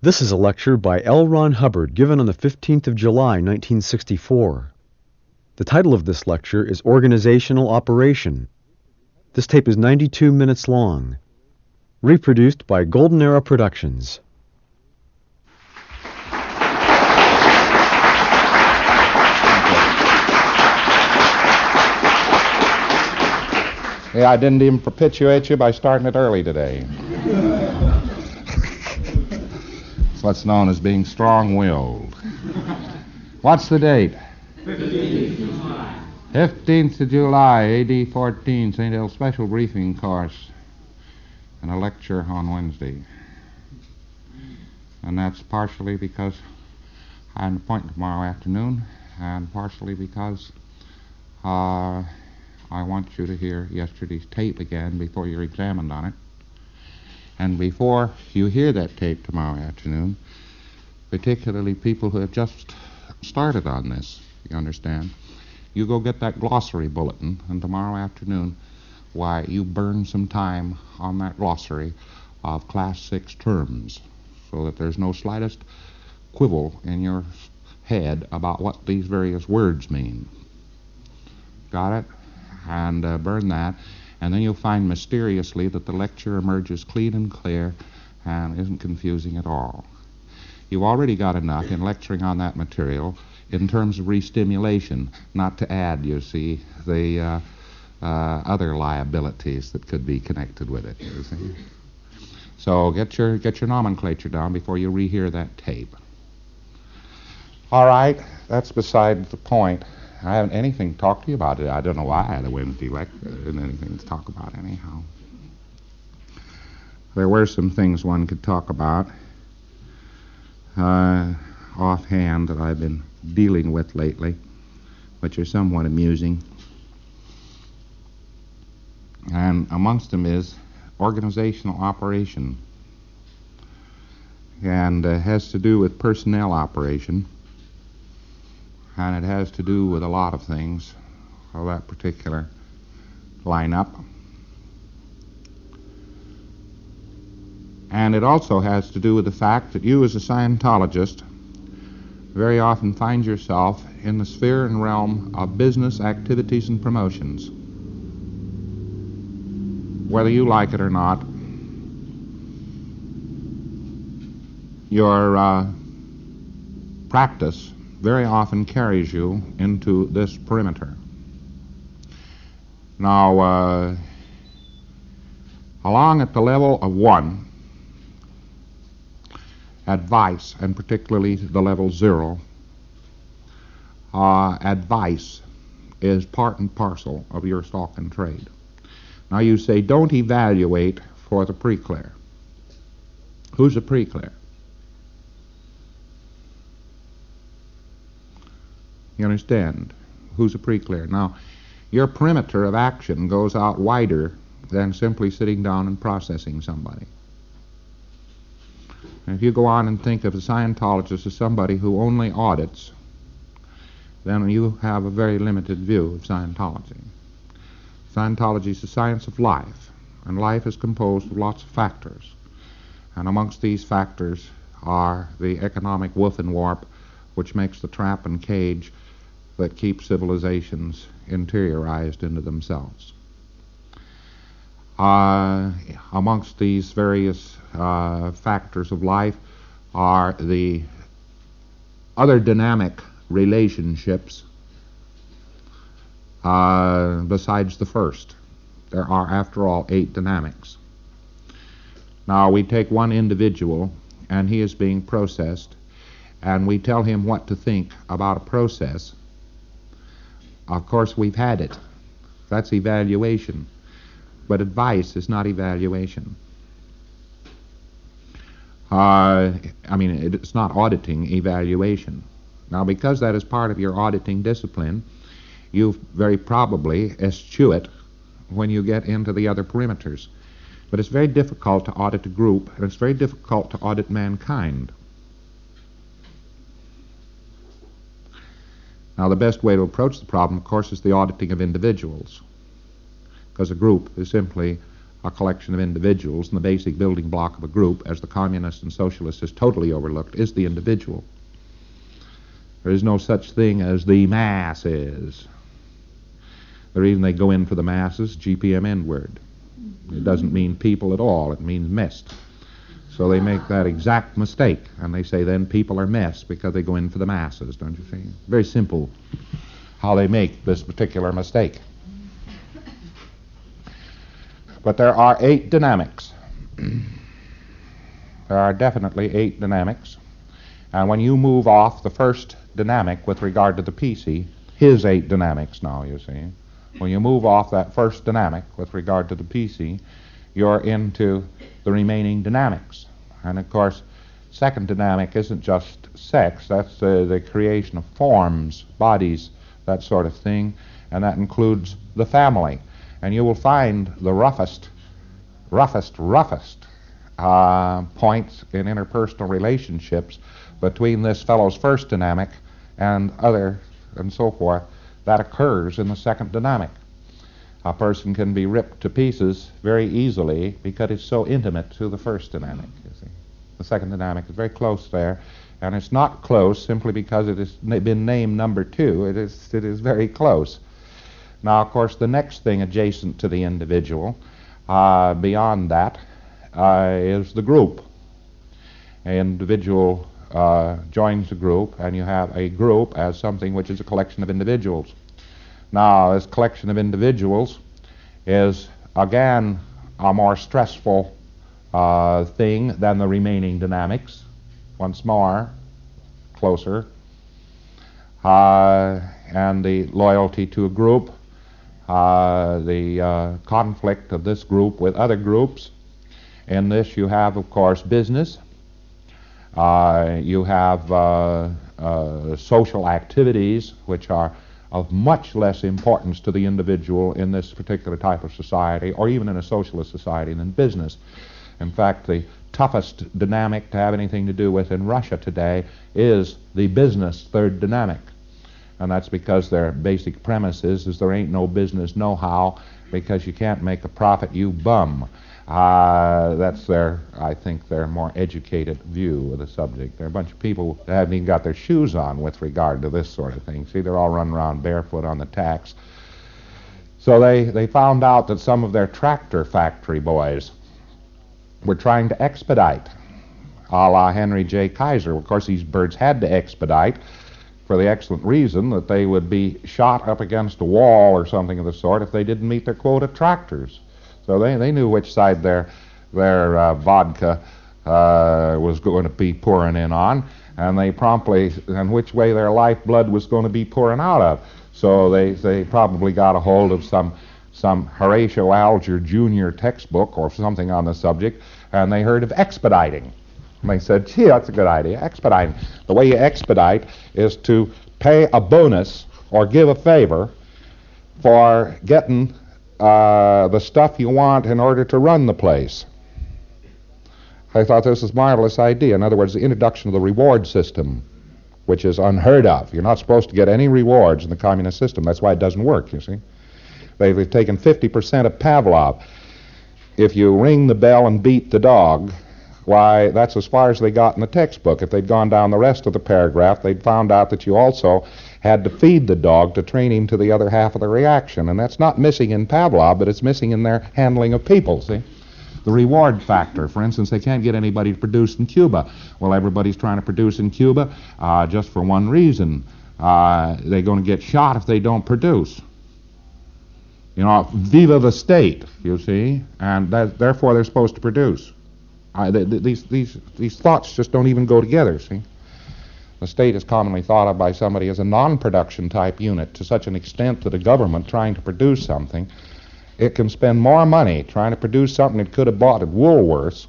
This is a lecture by L. Ron Hubbard given on the 15th of July, 1964. The title of this lecture is Organizational Operation. This tape is 92 minutes long. Reproduced by Golden Era Productions. Yeah, I didn't even perpetuate you by starting it early today. It's what's known as being strong-willed. What's the date? 15th July. 15th of July, A.D. 14, St. L. Special Briefing Course, and a lecture on Wednesday. And that's partially because I have an appointment tomorrow afternoon, and partially because I want you to hear yesterday's tape again before you're examined on it. And before you hear that tape tomorrow afternoon, particularly people who have just started on this, you understand, you go get that glossary bulletin, and tomorrow afternoon, why, you burn some time on that glossary of Class 6 terms so that there's no slightest quibble in your head about what these various words mean. Got it? And burn that, and then you'll find mysteriously that the lecture emerges clean and clear and isn't confusing at all. You've already got enough in lecturing on that material in terms of re-stimulation, not to add, you see, the other liabilities that could be connected with it, you see. So get your nomenclature down before you rehear that tape. All right, that's beside the point. I haven't anything to talk to you about it. I don't know why I had a Wednesday lecture. There isn't anything to talk about anyhow. There were some things one could talk about offhand that I've been dealing with lately, which are somewhat amusing. And amongst them is organizational operation. And has to do with personnel operation. And it has to do with a lot of things of that particular lineup. And it also has to do with the fact that you as a Scientologist very often find yourself in the sphere and realm of business activities and promotions. Whether you like it or not, your practice very often carries you into this perimeter. Now, along at the level of one, advice, and particularly the level 0, advice is part and parcel of your stock and trade. Now you say, don't evaluate for the pre-clear. Who's a pre-clear? You understand? Who's a pre-clear? Now, your perimeter of action goes out wider than simply sitting down and processing somebody. And if you go on and think of a Scientologist as somebody who only audits, then you have a very limited view of Scientology. Scientology is the science of life, and life is composed of lots of factors. And amongst these factors are the economic woof and warp, which makes the trap and cage that keep civilizations interiorized into themselves. Amongst these various factors of life are the other dynamic relationships besides the first. There are, after all, 8 dynamics. Now, we take one individual, and he is being processed, and we tell him what to think about a process. Of course, we've had it. That's evaluation. But advice is not evaluation. It's not auditing evaluation. Now, because that is part of your auditing discipline, you very probably eschew it when you get into the other perimeters. But it's very difficult to audit a group, and it's very difficult to audit mankind. Now, the best way to approach the problem, of course, is the auditing of individuals, because a group is simply a collection of individuals, and the basic building block of a group, as the communist and socialist has totally overlooked, is the individual. There is no such thing as the masses. The reason they go in for the masses, GPMN word. It doesn't mean people at all, it means mist. So they make that exact mistake, and they say then people are mess because they go in for the masses, don't you see? Very simple how they make this particular mistake. But there are 8 dynamics. There are definitely 8 dynamics. And when you move off the first dynamic with regard to the PC, his 8 dynamics now, you see. When you move off that first dynamic with regard to the PC, you're into the remaining dynamics. And of course, second dynamic isn't just sex, that's the creation of forms, bodies, that sort of thing, and that includes the family. And you will find the roughest points in interpersonal relationships between this fellow's first dynamic and other and so forth. That occurs in the second dynamic. A person can be ripped to pieces very easily because it's so intimate to the first dynamic, you see. The second dynamic is very close there, and it's not close simply because it has been named number 2. It is very close. Now, of course, the next thing adjacent to the individual, beyond that, is the group. An individual joins a group, and you have a group as something which is a collection of individuals. Now, this collection of individuals is, again, a more stressful thing than the remaining dynamics. Once more, closer. And the loyalty to a group, the conflict of this group with other groups. In this you have, of course, business. You have social activities which are of much less importance to the individual in this particular type of society, or even in a socialist society, than business. In fact, the toughest dynamic to have anything to do with in Russia today is the business third dynamic. And that's because their basic premise is there ain't no business know-how, because you can't make a profit, you bum. That's I think, their more educated view of the subject. They're a bunch of people that haven't even got their shoes on with regard to this sort of thing. See, they're all running around barefoot on the tacks. So they found out that some of their tractor factory boys were trying to expedite, a la Henry J. Kaiser. Of course, these birds had to expedite for the excellent reason that they would be shot up against a wall or something of the sort if they didn't meet their quota tractors. So they knew which side their vodka was going to be pouring in on, and they promptly, and which way their lifeblood was going to be pouring out of. So they probably got a hold of some Horatio Alger Jr. textbook or something on the subject, and they heard of expediting. And they said, gee, that's a good idea, expediting. The way you expedite is to pay a bonus or give a favor for getting the stuff you want in order to run the place. I thought this was a marvelous idea. In other words, the introduction of the reward system, which is unheard of. You're not supposed to get any rewards in the communist system. That's why it doesn't work, you see. They've taken 50% of Pavlov. If you ring the bell and beat the dog, why, that's as far as they got in the textbook. If they'd gone down the rest of the paragraph, they'd found out that you also had to feed the dog to train him to the other half of the reaction. And that's not missing in Pavlov, but it's missing in their handling of people, see? The reward factor, for instance, they can't get anybody to produce in Cuba. Well, everybody's trying to produce in Cuba just for one reason. They're going to get shot if they don't produce. You know, viva the state, you see, and therefore they're supposed to produce. These thoughts just don't even go together, see. The state is commonly thought of by somebody as a non-production type unit to such an extent that a government trying to produce something, it can spend more money trying to produce something it could have bought at Woolworths.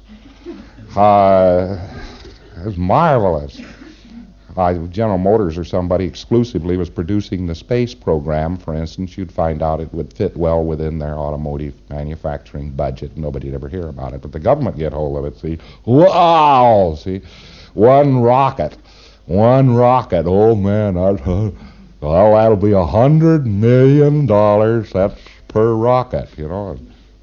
It's marvelous. General Motors or somebody exclusively was producing the space program, for instance, you'd find out it would fit well within their automotive manufacturing budget. Nobody'd ever hear about it, but the government get hold of it, see. Wow! See, one rocket. Oh, man, well, that'll be $100 million. That's per rocket, you know.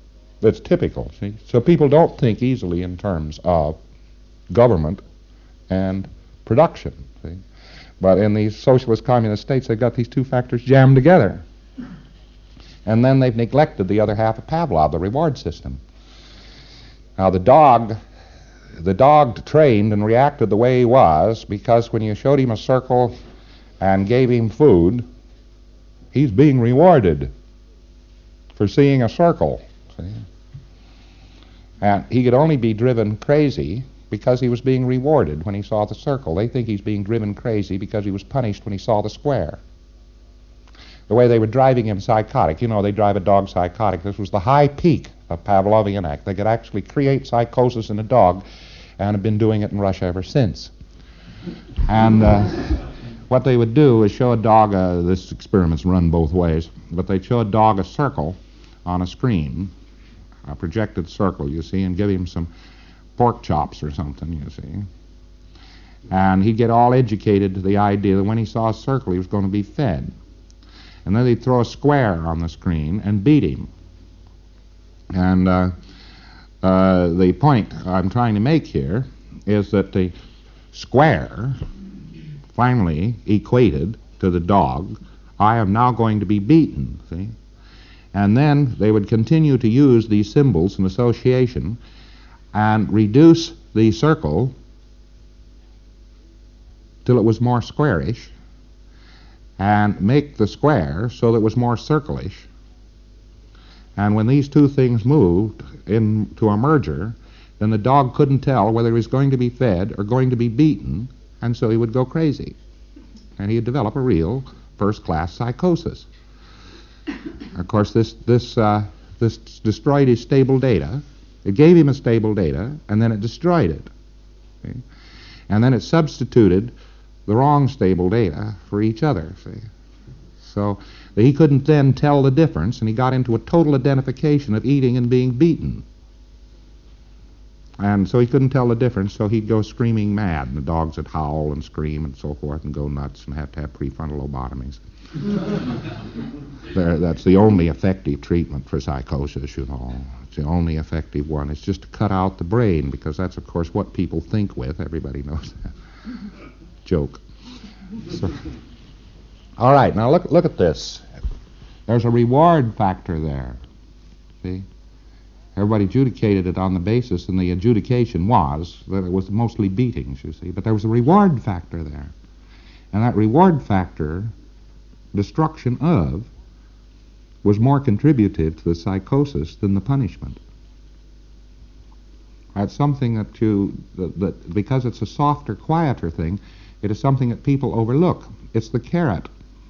that's typical, see? So people don't think easily in terms of government and production, see? But in these socialist communist states, they've got these two factors jammed together. And then they've neglected the other half of Pavlov, the reward system. Now the dog trained and reacted the way he was because when you showed him a circle and gave him food, he's being rewarded for seeing a circle. See? And he could only be driven crazy because he was being rewarded when he saw the circle. They think he's being driven crazy because he was punished when he saw the square. The way they were driving him psychotic, you know, they drive a dog psychotic. This was the high peak of Pavlovian act. They could actually create psychosis in a dog and have been doing it in Russia ever since. And what they would do is show a dog, this experiment's run both ways, but they'd show a dog a circle on a screen, a projected circle, you see, and give him some pork chops or something, you see. And he'd get all educated to the idea that when he saw a circle, he was going to be fed. And then they'd throw a square on the screen and beat him. And the point I'm trying to make here is that the square finally equated to the dog, I am now going to be beaten, see? And then they would continue to use these symbols in association and reduce the circle till it was more squarish and make the square so that it was more circle-ish. And when these two things moved into a merger, then the dog couldn't tell whether he was going to be fed or going to be beaten, and so he would go crazy. And he'd develop a real first-class psychosis. Of course, this destroyed his stable data. It gave him a stable data, and then it destroyed it. See? And then it substituted the wrong stable data for each other. See? So he couldn't then tell the difference, and he got into a total identification of eating and being beaten. And so he couldn't tell the difference, so he'd go screaming mad, and the dogs would howl and scream and so forth and go nuts and have to have prefrontal lobotomies. That's the only effective treatment for psychosis, you know. It's the only effective one. It's just to cut out the brain, because that's, of course, what people think with. Everybody knows that. Joke. So, all right, now look at this. There's a reward factor there. See? Everybody adjudicated it on the basis, and the adjudication was that it was mostly beatings, you see. But there was a reward factor there. And that reward factor, destruction of, was more contributive to the psychosis than the punishment. That's something that because it's a softer, quieter thing, it is something that people overlook. It's the carrot.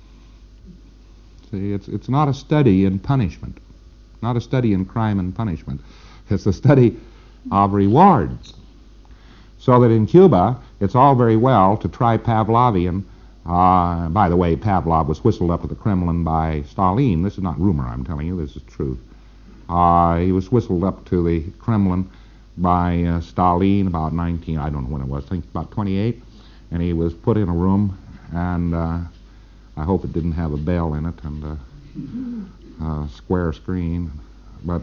See, it's not a study in punishment, not a study in crime and punishment. It's a study of rewards. So that in Cuba, it's all very well to try Pavlovian. By the way, Pavlov was whistled up at the Kremlin by Stalin. This is not rumor, I'm telling you. This is truth. He was whistled up to the Kremlin by Stalin about I don't know when it was, I think about 28. And he was put in a room, and I hope it didn't have a bell in it and a square screen. But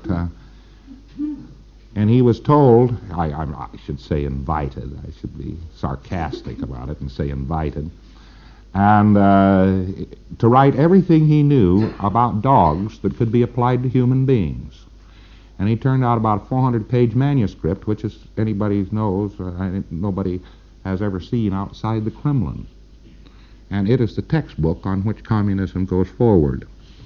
and he was told, I should say invited. I should be sarcastic about it and say invited. And to write everything he knew about dogs that could be applied to human beings. And he turned out about a 400-page manuscript, which, as anybody knows, nobody has ever seen outside the Kremlin. And it is the textbook on which communism goes forward.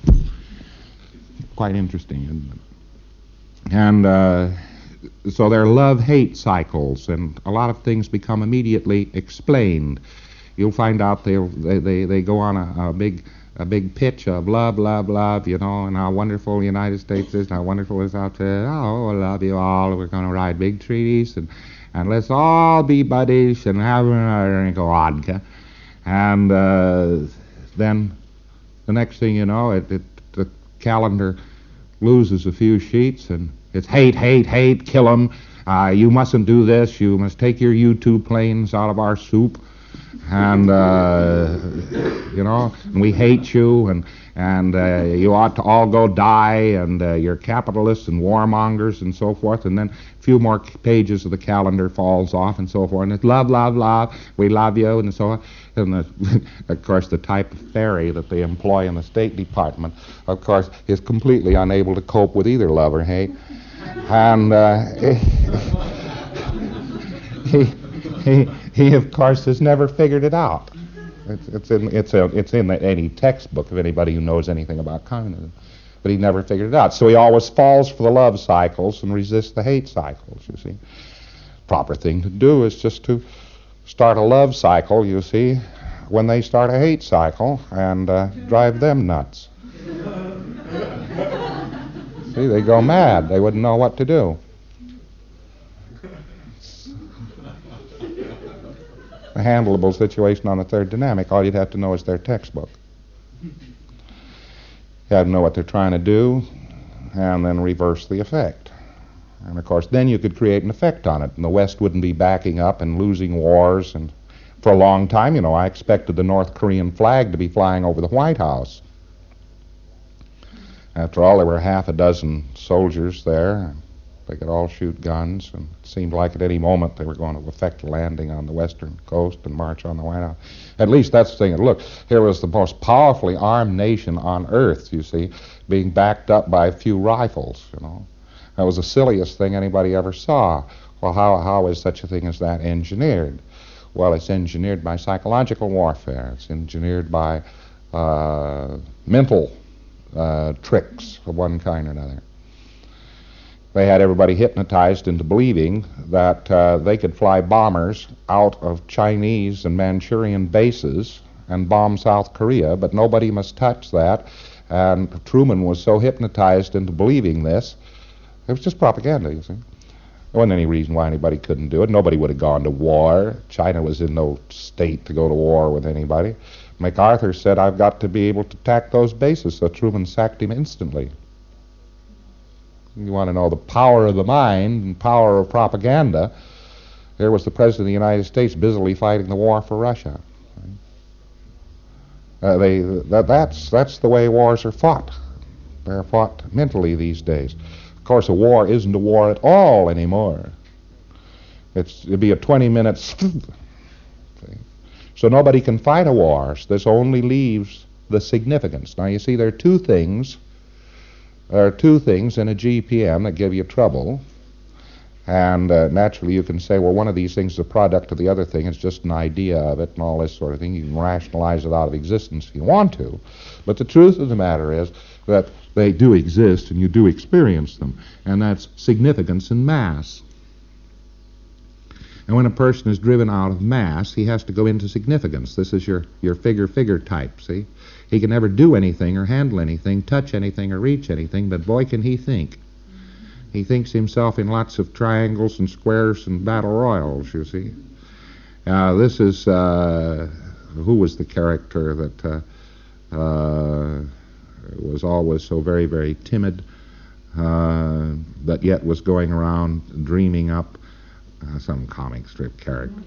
Quite interesting, isn't it? And so there are love-hate cycles, and a lot of things become immediately explained. You'll find out they go on a big pitch of love, love, love, you know, and how wonderful the United States is, and how wonderful it is out there. Oh, I love you all. We're going to write big treaties, and let's all be buddies and have a drink of vodka. And then the next thing you know, the calendar loses a few sheets, and it's hate, hate, hate, kill 'em. You mustn't do this. You must take your U-2 planes out of our soup. And, and we hate you, and you ought to all go die, and you're capitalists and warmongers and so forth, and then a few more pages of the calendar falls off and so forth, and it's love, love, love, we love you, and so on. And, of course, the type of fairy that they employ in the State Department, of course, is completely unable to cope with either love or hate. And he of course has never figured it out. It's in any textbook of anybody who knows anything about communism, but he never figured it out. So he always falls for the love cycles and resists the hate cycles. You see, proper thing to do is just to start a love cycle. You see, when they start a hate cycle, and drive them nuts. See, they go mad. They wouldn't know what to do. A handleable situation on the third dynamic. All you'd have to know is their textbook. You have to know what they're trying to do, and then reverse the effect. And of course, then you could create an effect on it, and the West wouldn't be backing up and losing wars. And for a long time, I expected the North Korean flag to be flying over the White House. After all, there were half a dozen soldiers there. They could all shoot guns, and it seemed like at any moment they were going to effect a landing on the western coast and march on the White House. At least that's the thing. Look, here was the most powerfully armed nation on earth, you see, being backed up by a few rifles, That was the silliest thing anybody ever saw. Well, how is such a thing as that engineered? Well, it's engineered by psychological warfare. It's engineered by mental tricks of one kind or another. They had everybody hypnotized into believing that they could fly bombers out of Chinese and Manchurian bases and bomb South Korea, but nobody must touch that. And Truman was so hypnotized into believing this, it was just propaganda, you see. There wasn't any reason why anybody couldn't do it. Nobody would have gone to war. China was in no state to go to war with anybody. MacArthur said, I've got to be able to attack those bases, so Truman sacked him instantly. You want to know the power of the mind and power of propaganda. There was the President of the United States busily fighting the war for Russia. That's the way wars are fought. They're fought mentally these days. Of course, a war isn't a war at all anymore. It'd be a 20-minute... So nobody can fight a war. So this only leaves the significance. Now, you see, there are two things in a GPM that give you trouble. And naturally you can say, well, one of these things is a product of the other thing. It's just an idea of it and all this sort of thing. You can rationalize it out of existence if you want to. But the truth of the matter is that they do exist and you do experience them. And that's significance in mass. And when a person is driven out of mass, he has to go into significance. This is your figure type, see? He can never do anything or handle anything, touch anything or reach anything, but boy can he think. He thinks himself in lots of triangles and squares and battle royals, you see. This is, who was the character that was always so very, very timid, but yet was going around dreaming up some comic strip character.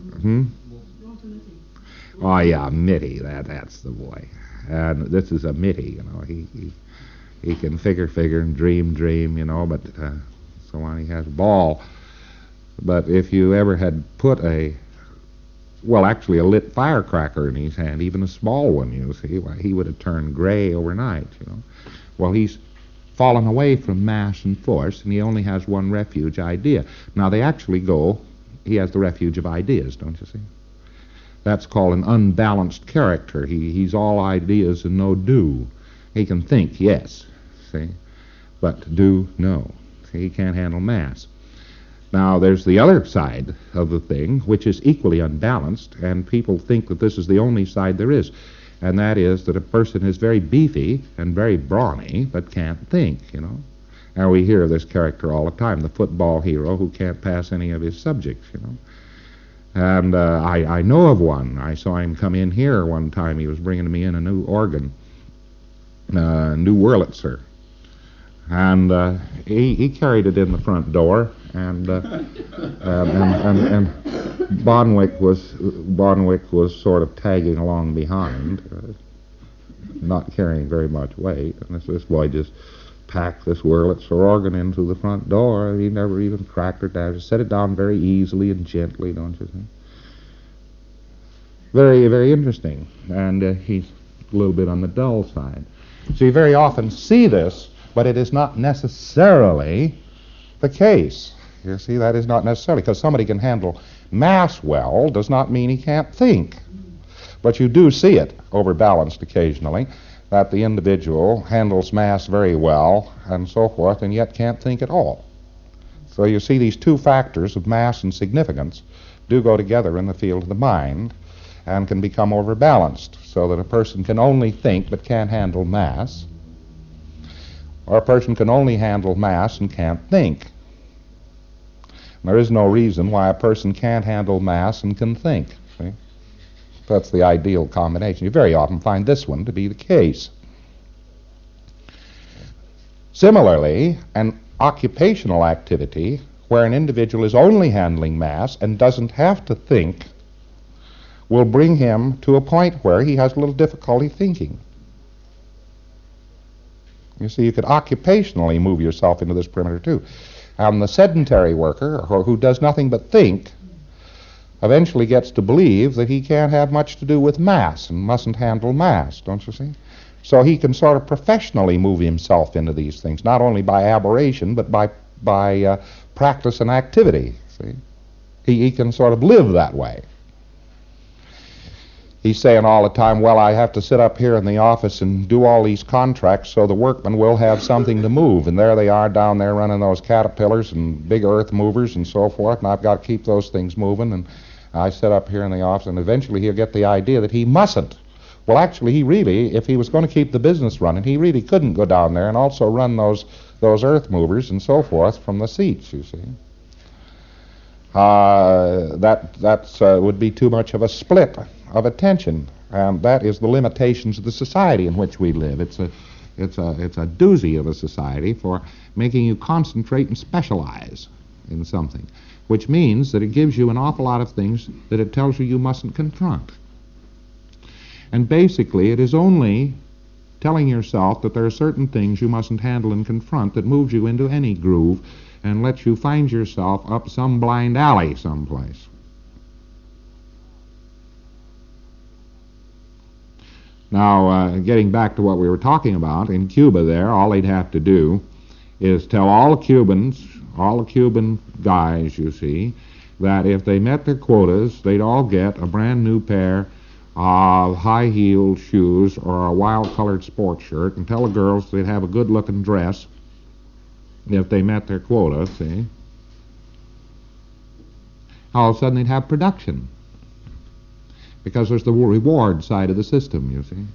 Oh, yeah, Mitty, that's the boy. And this is a Mitty, He can figure and dream, but so on. He has a ball. But if you ever had put a lit firecracker in his hand, even a small one, you see, why, he would have turned gray overnight, Well, he's fallen away from mass and force, and he only has one refuge, idea. Now, he has the refuge of ideas, don't you see? That's called an unbalanced character. He's all ideas and no do. He can think, yes, see, but do, no. See, he can't handle mass. Now, there's the other side of the thing, which is equally unbalanced, and people think that this is the only side there is, and that is that a person is very beefy and very brawny, but can't think, Now, we hear of this character all the time, the football hero who can't pass any of his subjects, And I know of one. I saw him come in here one time. He was bringing me in a new organ, new Wurlitzer. And he carried it in the front door, and Bonwick was sort of tagging along behind, not carrying very much weight. And this boy just packed this Wurlitzer organ into the front door. He never even cracked it down. Just set it down very easily and gently, don't you think? Very, very interesting. And he's a little bit on the dull side. So you very often see this, but it is not necessarily the case. You see, that is not necessarily, because somebody can handle mass well does not mean he can't think. But you do see it overbalanced occasionally, that the individual handles mass very well and so forth, and yet can't think at all. So you see these two factors of mass and significance do go together in the field of the mind and can become overbalanced, so that a person can only think but can't handle mass, or a person can only handle mass and can't think. And there is no reason why a person can't handle mass and can think. See? That's the ideal combination. You very often find this one to be the case. Similarly, an occupational activity where an individual is only handling mass and doesn't have to think will bring him to a point where he has a little difficulty thinking. You see, you could occupationally move yourself into this perimeter too. And the sedentary worker, who does nothing but think, eventually gets to believe that he can't have much to do with mass and mustn't handle mass, don't you see? So he can sort of professionally move himself into these things, not only by aberration, but by practice and activity, see? He can sort of live that way. He's saying all the time, well, I have to sit up here in the office and do all these contracts so the workmen will have something to move. And there they are down there running those caterpillars and big earth movers and so forth, and I've got to keep those things moving. And I sit up here in the office, and eventually he'll get the idea that he mustn't. Well, actually, he really, if he was going to keep the business running, he really couldn't go down there and also run those earth movers and so forth from the seats, you see. That would be too much of a split of attention, and that is the limitations of the society in which we live. It's a doozy of a society for making you concentrate and specialize in something, which means that it gives you an awful lot of things that it tells you you mustn't confront. And basically, it is only telling yourself that there are certain things you mustn't handle and confront that moves you into any groove and lets you find yourself up some blind alley someplace. Now, getting back to what we were talking about, in Cuba there, all they'd have to do is tell all the Cuban guys, you see, that if they met their quotas, they'd all get a brand new pair of high-heeled shoes or a wild-colored sports shirt, and tell the girls they'd have a good-looking dress if they met their quota, see. All of a sudden they'd have production, because there's the reward side of the system, you see.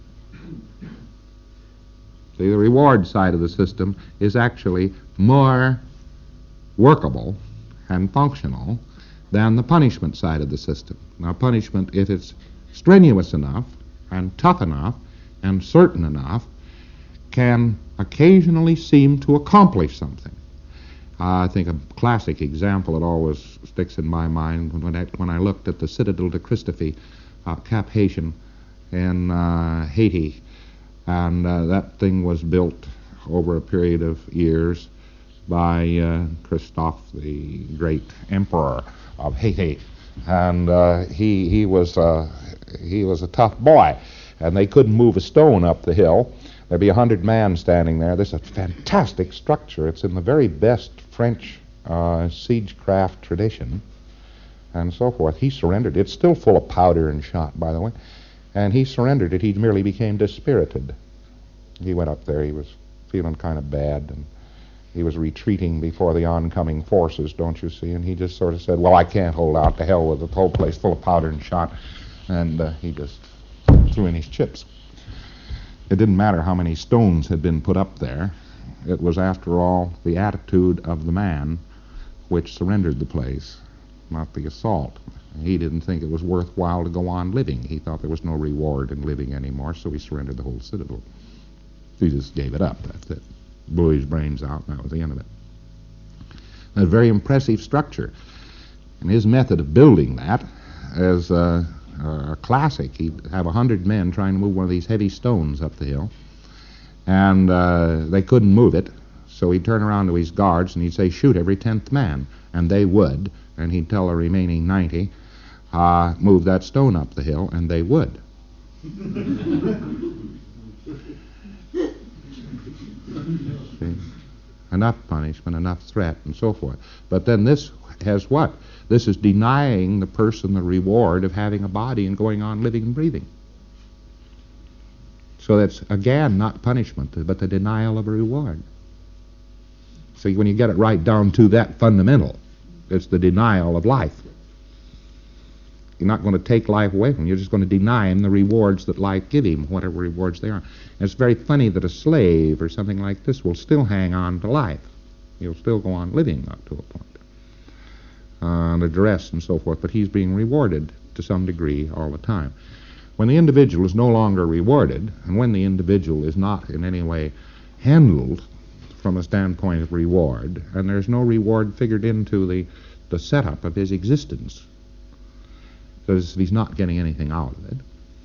See, the reward side of the system is actually more workable and functional than the punishment side of the system. Now, punishment, if it's strenuous enough and tough enough and certain enough, can occasionally seem to accomplish something. I think a classic example that always sticks in my mind when I looked at the Citadel de Christophe, Cap Haitien in Haiti, and that thing was built over a period of years by Christophe, the great emperor of Haiti, and he was a tough boy, and they couldn't move a stone up the hill. There'd be 100 men standing there. This is a fantastic structure. It's in the very best French siegecraft tradition, and so forth. He surrendered. It's still full of powder and shot, by the way, and he surrendered it. He merely became dispirited. He went up there. He was feeling kind of bad, and he was retreating before the oncoming forces, don't you see? And he just sort of said, well, I can't hold out. To hell with the whole place full of powder and shot. And he just threw in his chips. It didn't matter how many stones had been put up there. It was, after all, the attitude of the man which surrendered the place, not the assault. He didn't think it was worthwhile to go on living. He thought there was no reward in living anymore, so he surrendered the whole citadel. He just gave it up, that's it. blew his brains out, and that was the end of it. A very impressive structure. And his method of building that is a classic. He'd have 100 men trying to move one of these heavy stones up the hill, and they couldn't move it, so he'd turn around to his guards and he'd say, shoot every 10th man, and they would, and he'd tell the remaining 90, move that stone up the hill, and they would. See? Enough punishment, enough threat, and so forth. But then this has what? This is denying the person the reward of having a body and going on living and breathing. So that's, again, not punishment, but the denial of a reward. So when you get it right down to that fundamental, it's the denial of life. You're not going to take life away from him. You're just going to deny him the rewards that life give him, whatever rewards they are. And it's very funny that a slave or something like this will still hang on to life. He'll still go on living up to a point, under duress and so forth, but he's being rewarded to some degree all the time. When the individual is no longer rewarded, and when the individual is not in any way handled from a standpoint of reward, and there's no reward figured into the setup of his existence, because he's not getting anything out of it,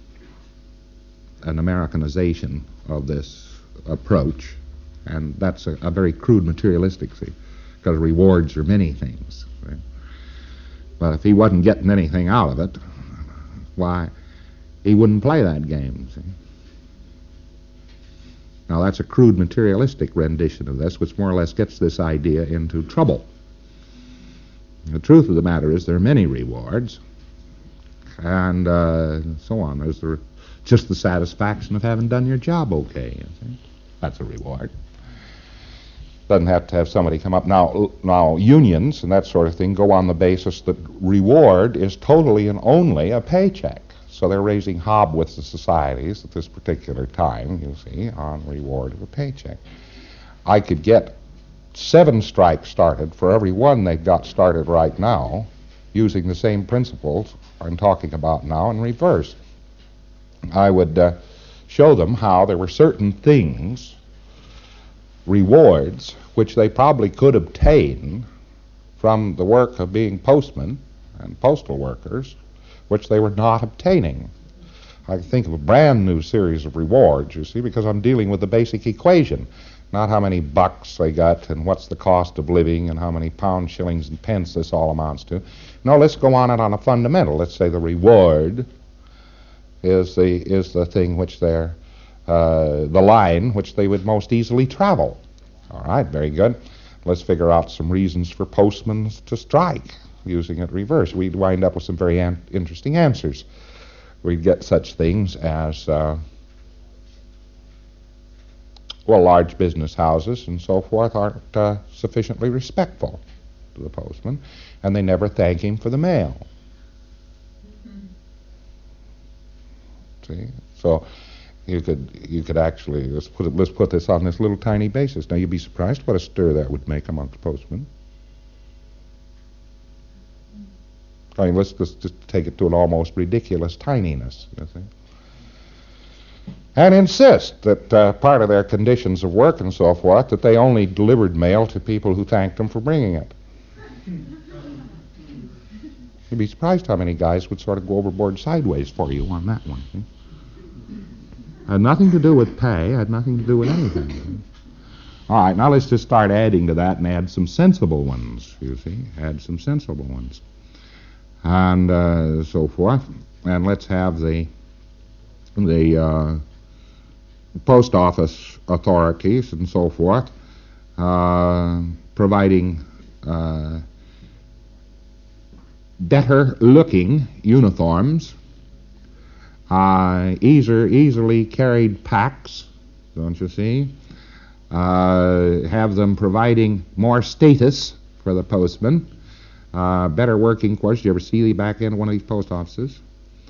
an Americanization of this approach, and that's a very crude materialistic thing, because rewards are many things. Right? But if he wasn't getting anything out of it, why, he wouldn't play that game. See? Now that's a crude materialistic rendition of this, which more or less gets this idea into trouble. The truth of the matter is there are many rewards, and so on. There's just the satisfaction of having done your job okay. You see? That's a reward. Doesn't have to have somebody come up. Now unions and that sort of thing go on the basis that reward is totally and only a paycheck. So they're raising hob with the societies at this particular time, you see, on reward of a paycheck. I could get 7 strikes started for every one they've got started right now, using the same principles I'm talking about now in reverse. I would show them how there were certain things, rewards, which they probably could obtain from the work of being postmen and postal workers, which they were not obtaining. I can think of a brand new series of rewards, you see, because I'm dealing with the basic equation, not how many bucks they got and what's the cost of living and how many pounds, shillings, and pence this all amounts to. No, let's go on it on a fundamental. Let's say the reward is the thing which they're, the line which they would most easily travel. All right, very good. Let's figure out some reasons for postmen to strike, using it reverse. We'd wind up with some very interesting answers. We'd get such things as, large business houses and so forth aren't sufficiently respectful to the postman, and they never thank him for the mail. See? So you could actually, let's put this on this little tiny basis. Now you'd be surprised what a stir that would make amongst postmen. I mean, let's just take it to an almost ridiculous tininess, you see. And insist that part of their conditions of work and so forth, that they only delivered mail to people who thanked them for bringing it. You'd be surprised how many guys would sort of go overboard sideways for you on that one. See? Had nothing to do with pay, had nothing to do with anything. See? All right, now let's just start adding to that and add some sensible ones, you see. Add some sensible ones. And so forth. And let's have the post office authorities and so forth providing better looking uniforms, easily carried packs, don't you see? Have them providing more status for the postman, better working quarters. Did you ever see back in one of these post offices?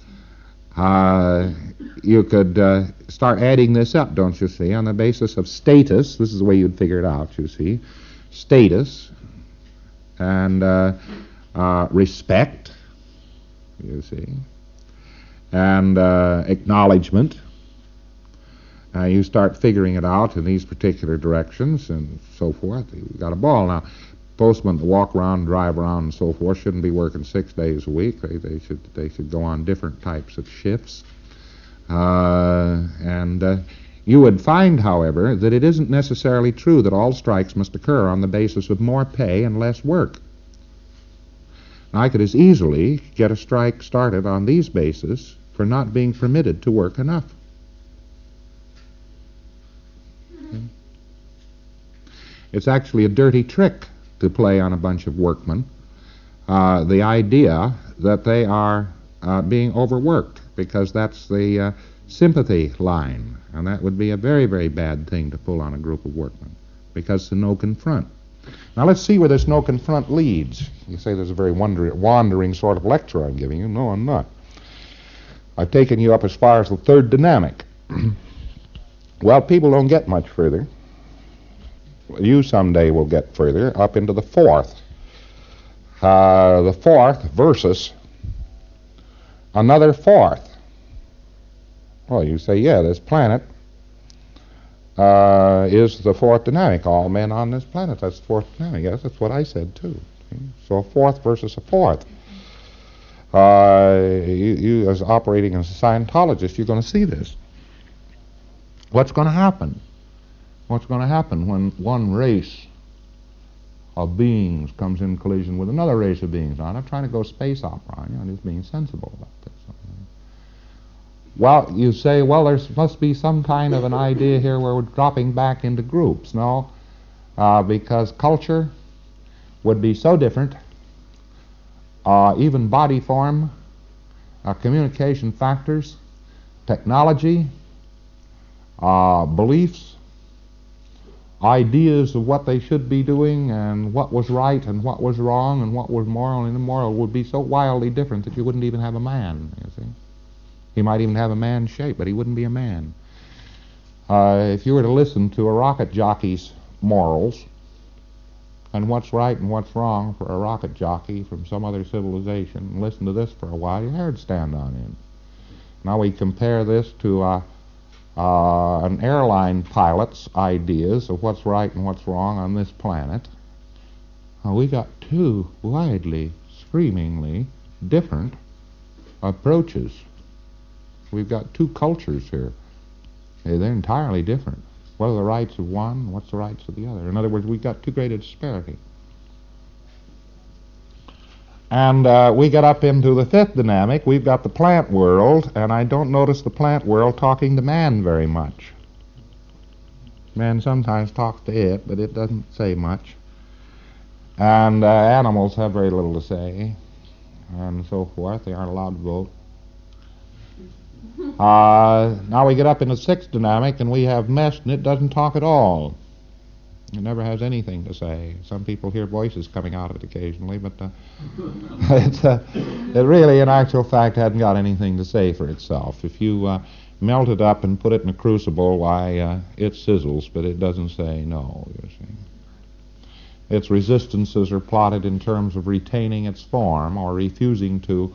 You could start adding this up, don't you see, on the basis of status. This is the way you'd figure it out, you see. Status and respect, you see, and acknowledgement, You start figuring it out in these particular directions and so forth. You've got a ball. Now, postmen that walk around, drive around, and so forth shouldn't be working 6 days a week. They should go on different types of shifts. You would find, however, that it isn't necessarily true that all strikes must occur on the basis of more pay and less work. Now, I could as easily get a strike started on these bases for not being permitted to work enough. It's actually a dirty trick to play on a bunch of workmen, the idea that they are being overworked, because that's the sympathy line, and that would be a very, very bad thing to pull on a group of workmen, because it's a no confront. Now let's see where this no confront leads. You say there's a very wandering sort of lecture I'm giving you. No, I'm not. I've taken you up as far as the third dynamic. Well, people don't get much further. You someday will get further, up into the fourth. The fourth versus another fourth. Well, you say, yeah, this planet is the fourth dynamic. All men on this planet, that's the fourth dynamic. Yes, that's what I said, too. See? So a fourth versus a fourth. You as operating as a Scientologist, you're going to see this. What's going to happen? What's going to happen when one race of beings comes in collision with another race of beings? Now, I'm not trying to go space opera, I'm just being sensible about this. Well, you say, well, there must be some kind of an idea here where we're dropping back into groups. No, because culture would be so different, even body form, communication factors, technology, beliefs, ideas of what they should be doing and what was right and what was wrong and what was moral and immoral would be so wildly different that you wouldn't even have a man, you see. He might even have a man's shape, but he wouldn't be a man. If you were to listen to a rocket jockey's morals and what's right and what's wrong for a rocket jockey from some other civilization, and listen to this for a while, your hair would stand on end. Now we compare this to an airline pilot's ideas of what's right and what's wrong on this planet. We got two widely, screamingly different approaches. We've got two cultures here. They're entirely different. What are the rights of one? What's the rights of the other? In other words, we've got too great a disparity. And we get up into the fifth dynamic. We've got the plant world, and I don't notice the plant world talking to man very much. Man sometimes talks to it, but it doesn't say much. And animals have very little to say, and so forth. They aren't allowed to vote. Now we get up in the sixth dynamic, and we have mess, and it doesn't talk at all. It never has anything to say. Some people hear voices coming out of it occasionally, but it really, in actual fact, hadn't got anything to say for itself. If you melt it up and put it in a crucible, why, it sizzles, but it doesn't say no, you see. Its resistances are plotted in terms of retaining its form or refusing to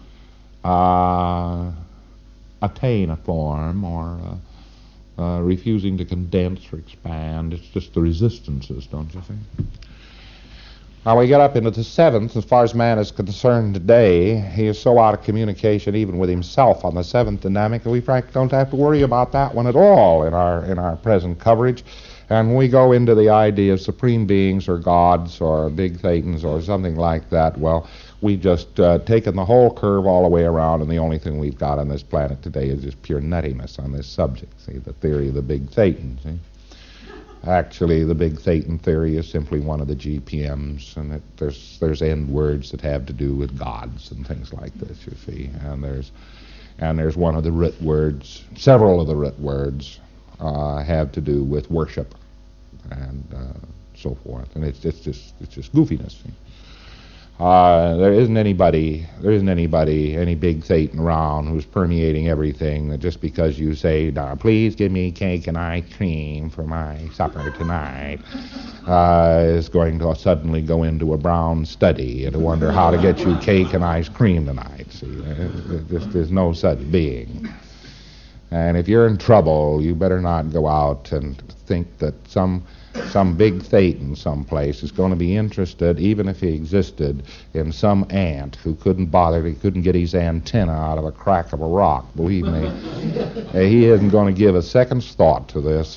attain a form or refusing to condense or expand. It's just the resistances, don't you think? Now we get up into the seventh. As far as man is concerned today, he is so out of communication even with himself on the seventh dynamic that we frankly don't have to worry about that one at all in our present coverage. And when we go into the idea of supreme beings or gods or big thetans or something like that, well, we just taken the whole curve all the way around, and the only thing we've got on this planet today is just pure nuttiness on this subject. See, the theory of the big thetan. See? Actually, the big thetan theory is simply one of the GPMs, and there's end words that have to do with gods and things like this, you see. And there's one of the root words, several of the root words have to do with worship and so forth. And it's just goofiness. See? There isn't anybody, any big thetan around who's permeating everything that just because you say, now, please give me cake and ice cream for my supper tonight, is going to suddenly go into a brown study and wonder how to get you cake and ice cream tonight. See, there's no such being. And if you're in trouble, you better not go out and think that some big Thetan someplace is going to be interested, even if he existed, in some ant who couldn't get his antenna out of a crack of a rock. Believe me, he isn't going to give a second's thought to this.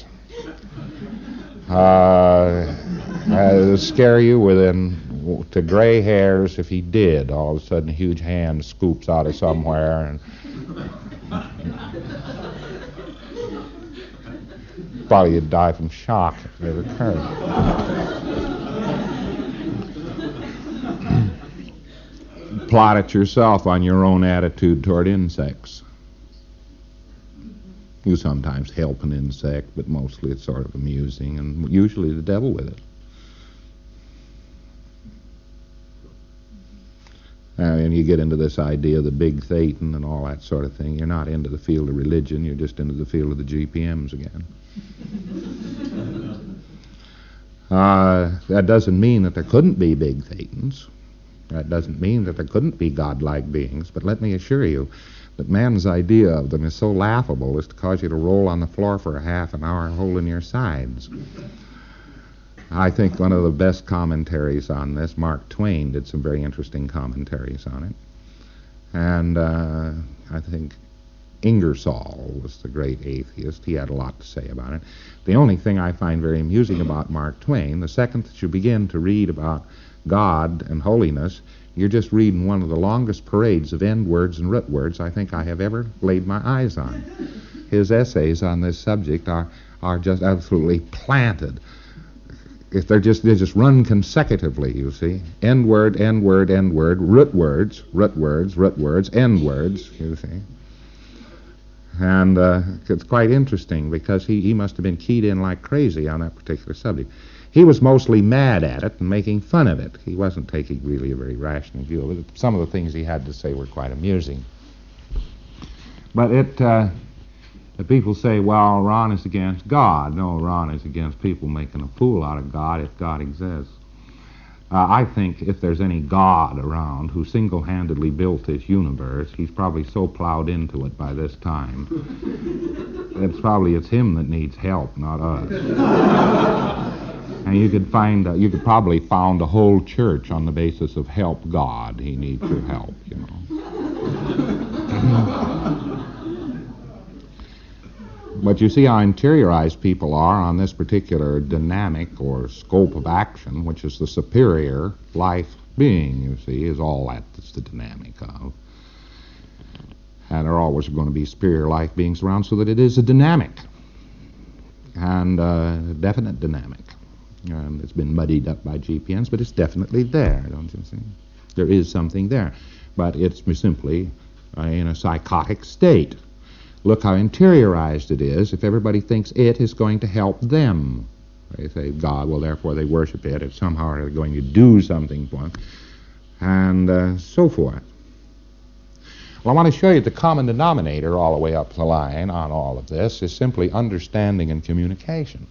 It'll scare you to gray hairs if he did. All of a sudden, a huge hand scoops out of somewhere and probably you'd die from shock if it occurred. Plot it yourself on your own attitude toward insects. You sometimes help an insect, but mostly it's sort of amusing, and usually the devil with it. And you get into this idea of the big Thetan and all that sort of thing. You're not into the field of religion, you're just into the field of the GPMs again. That doesn't mean that there couldn't be big Thetans. That doesn't mean that there couldn't be godlike beings, but let me assure you that man's idea of them is so laughable as to cause you to roll on the floor for a half an hour holding your sides. I think one of the best commentaries on this, Mark Twain did some very interesting commentaries on it. And I think Ingersoll was the great atheist. He had a lot to say about it. The only thing I find very amusing about Mark Twain, the second that you begin to read about God and holiness, you're just reading one of the longest parades of end words and root words I think I have ever laid my eyes on. His essays on this subject are just absolutely planted. If they just run consecutively, you see. End word, end word, end word, root words, end words, you see. And it's quite interesting because he must have been keyed in like crazy on that particular subject. He was mostly mad at it and making fun of it. He wasn't taking really a very rational view of it. Some of the things he had to say were quite amusing. But the people say, well, Ron is against God. No, Ron is against people making a fool out of God if God exists. I think if there's any God around who single-handedly built this universe, he's probably so plowed into it by this time. It's him that needs help, not us. And you could probably found a whole church on the basis of help God. He needs your help, you know. But you see how interiorized people are on this particular dynamic or scope of action, which is the superior life being, you see, is all that's the dynamic of. And there are always going to be superior life beings around, so that it is a dynamic and a definite dynamic. It's been muddied up by GPNs, but it's definitely there, don't you see? There is something there, but it's simply in a psychotic state. Look how interiorized it is if everybody thinks it is going to help them. They say God, well, therefore they worship it. It's somehow they're going to do something for them, and so forth. Well, I want to show you the common denominator all the way up the line on all of this is simply understanding and communication.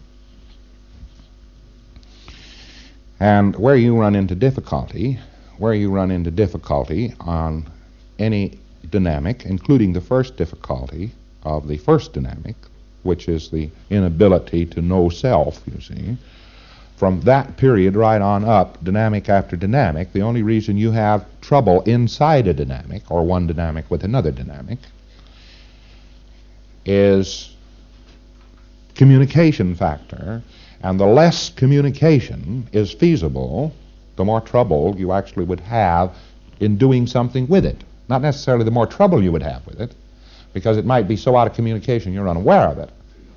And where you run into difficulty on any dynamic, including the first difficulty of the first dynamic, which is the inability to know self, you see, from that period right on up, dynamic after dynamic, the only reason you have trouble inside a dynamic, or one dynamic with another dynamic, is communication factor. And the less communication is feasible, the more trouble you actually would have in doing something with it. Not necessarily the more trouble you would have with it, because it might be so out of communication you're unaware of it.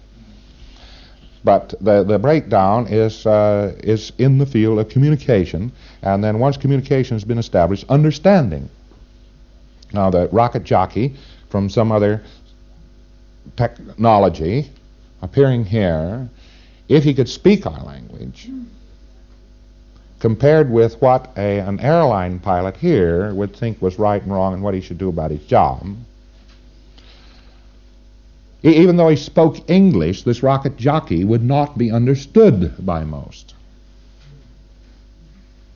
But the breakdown is in the field of communication, and then once communication has been established, understanding. Now the rocket jockey from some other technology appearing here, if he could speak our language, compared with what an airline pilot here would think was right and wrong and what he should do about his job. Even though he spoke English, this rocket jockey would not be understood by most.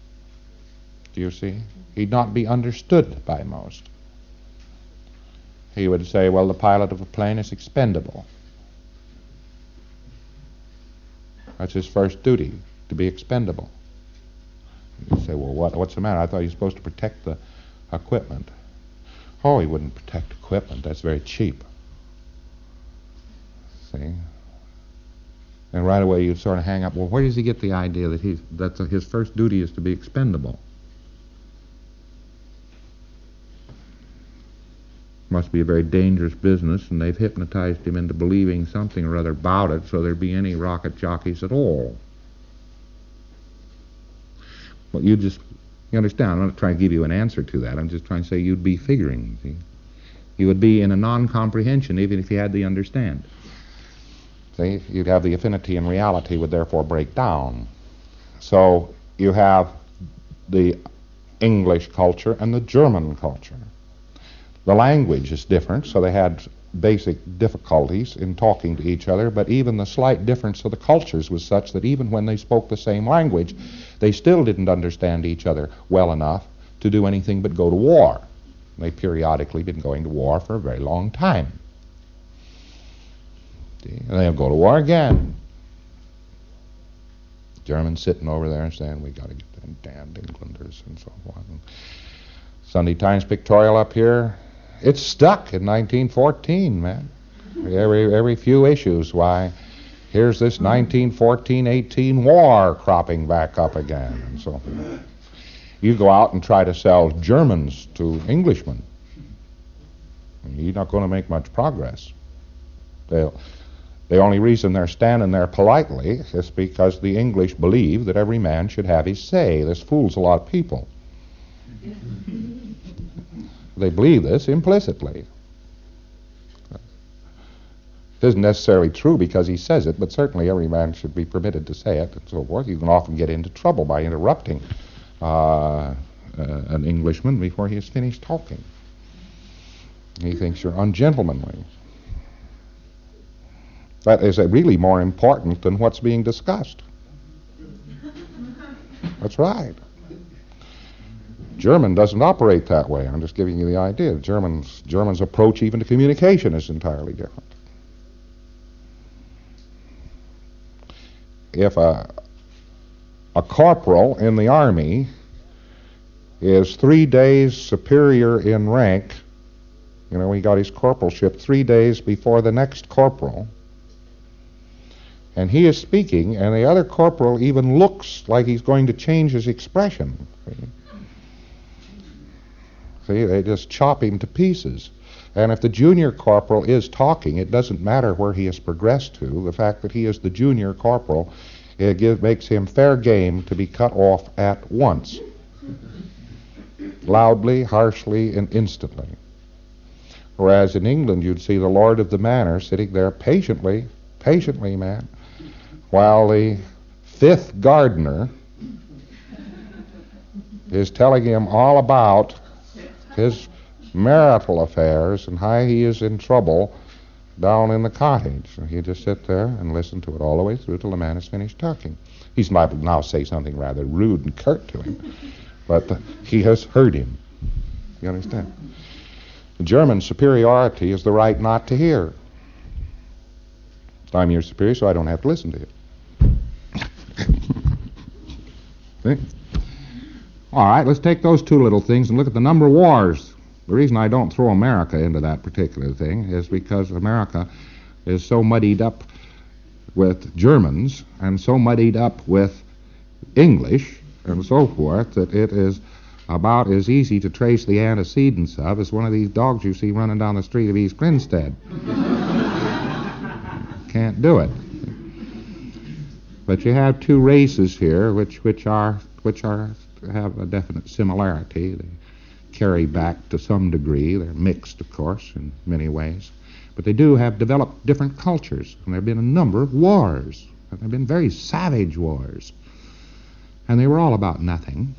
Do you see? He'd not be understood by most. he would say, well, the pilot of a plane is expendable. That's his first duty, to be expendable. You say, well, what's the matter? I thought he was supposed to protect the equipment. Oh, he wouldn't protect equipment. That's very cheap. See? And right away you sort of hang up, well, where does he get the idea that his first duty is to be expendable? Must be a very dangerous business, and they've hypnotized him into believing something or other about it so there'd be any rocket jockeys at all. Well, you understand, I'm not trying to give you an answer to that. I'm just trying to say you'd be figuring, see? You would be in a non-comprehension even if you had the understand. See, you'd have the affinity and reality would therefore break down. So you have the English culture and the German culture. The language is different, so they had basic difficulties in talking to each other, but even the slight difference of the cultures was such that even when they spoke the same language, they still didn't understand each other well enough to do anything but go to war. They periodically been going to war for a very long time. And they'll go to war again. Germans sitting over there and saying, we got to get them damned Englanders and so forth. And Sunday Times pictorial up here, it's stuck in 1914, man. Every few issues, why, here's this 1914-18 war cropping back up again, and so forth. You go out and try to sell Germans to Englishmen, you're not going to make much progress. The only reason they're standing there politely is because the English believe that every man should have his say. This fools a lot of people. They believe this implicitly. It isn't necessarily true because he says it, but certainly every man should be permitted to say it and so forth. You can often get into trouble by interrupting an Englishman before he has finished talking. He thinks you're ungentlemanly. That is really more important than what's being discussed. That's right. German doesn't operate that way. I'm just giving you the idea. Germans' approach even to communication is entirely different. If a corporal in the army is 3 days superior in rank, he got his corporalship 3 days before the next corporal, and he is speaking, and the other corporal even looks like he's going to change his expression. See, they just chop him to pieces. And if the junior corporal is talking, it doesn't matter where he has progressed to. The fact that he is the junior corporal, makes him fair game to be cut off at once. Loudly, harshly, and instantly. Whereas in England, you'd see the lord of the manor sitting there patiently, man, while the fifth gardener is telling him all about his marital affairs and how he is in trouble down in the cottage. And he just sit there and listen to it all the way through till the man is finished talking. He's liable to now say something rather rude and curt to him, but he has heard him. You understand? The German superiority is the right not to hear. I'm your superior, so I don't have to listen to you. See? All right, let's take those two little things and look at the number of wars. The reason I don't throw America into that particular thing is because America is so muddied up with Germans and so muddied up with English and so forth that it is about as easy to trace the antecedents of as one of these dogs you see running down the street of East Grinstead. Can't do it. But you have two races here which have a definite similarity. They carry back to some degree. They're mixed, of course, in many ways. But they do have developed different cultures. And there have been a number of wars. And there have been very savage wars. And they were all about nothing.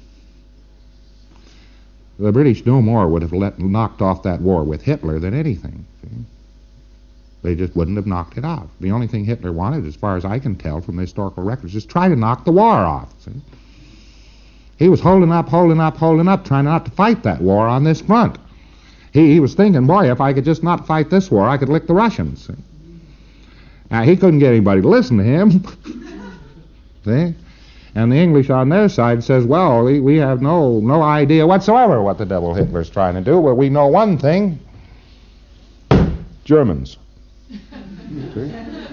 The British no more would have knocked off that war with Hitler than anything. See? They just wouldn't have knocked it out. The only thing Hitler wanted, as far as I can tell from the historical records, is try to knock the war off. See? He was holding up, trying not to fight that war on this front. He was thinking, boy, if I could just not fight this war, I could lick the Russians. Now, he couldn't get anybody to listen to him. See? And the English on their side says, well, we have no idea whatsoever what the devil Hitler's trying to do, but we know one thing. Germans. See?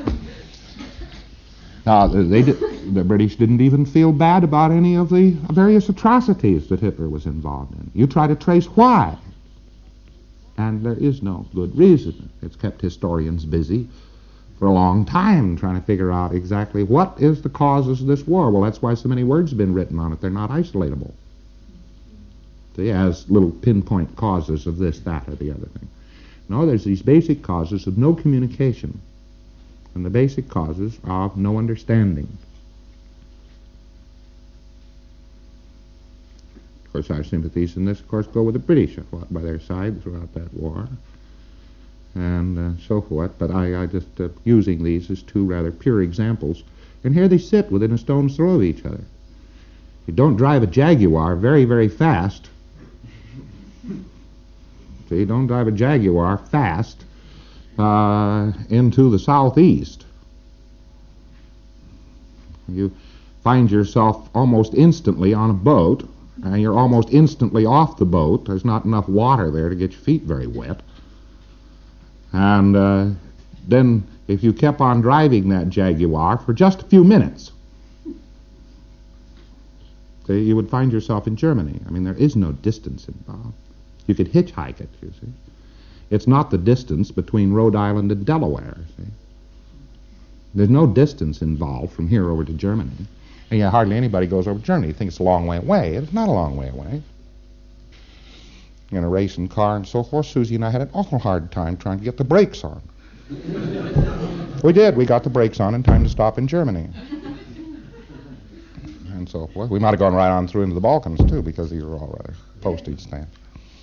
Now, the British didn't even feel bad about any of the various atrocities that Hitler was involved in. You try to trace why, and there is no good reason. It's kept historians busy for a long time trying to figure out exactly what is the causes of this war. Well, that's why so many words have been written on it. They're not isolatable. See, as little pinpoint causes of this, that, or the other thing. No, there's these basic causes of no communication and the basic causes of no understanding. Of course, our sympathies in this, of course, go with the British a lot by their side throughout that war, and so forth. But I just using these as two rather pure examples. And here they sit within a stone's throw of each other. You don't drive a Jaguar very, very fast. See, don't drive a Jaguar fast into the southeast. You find yourself almost instantly on a boat, and you're almost instantly off the boat. There's not enough water there to get your feet very wet. And then if you kept on driving that Jaguar for just a few minutes, you would find yourself in Germany. I mean, there is no distance involved. You could hitchhike it, you see. It's not the distance between Rhode Island and Delaware, see. There's no distance involved from here over to Germany. And yet hardly anybody goes over to Germany. You think it's a long way away. It's not a long way away. In a racing car and so forth, Susie and I had an awful hard time trying to get the brakes on. We did. We got the brakes on in time to stop in Germany. And so forth. We might have gone right on through into the Balkans, too, because these are all rather postage stamps.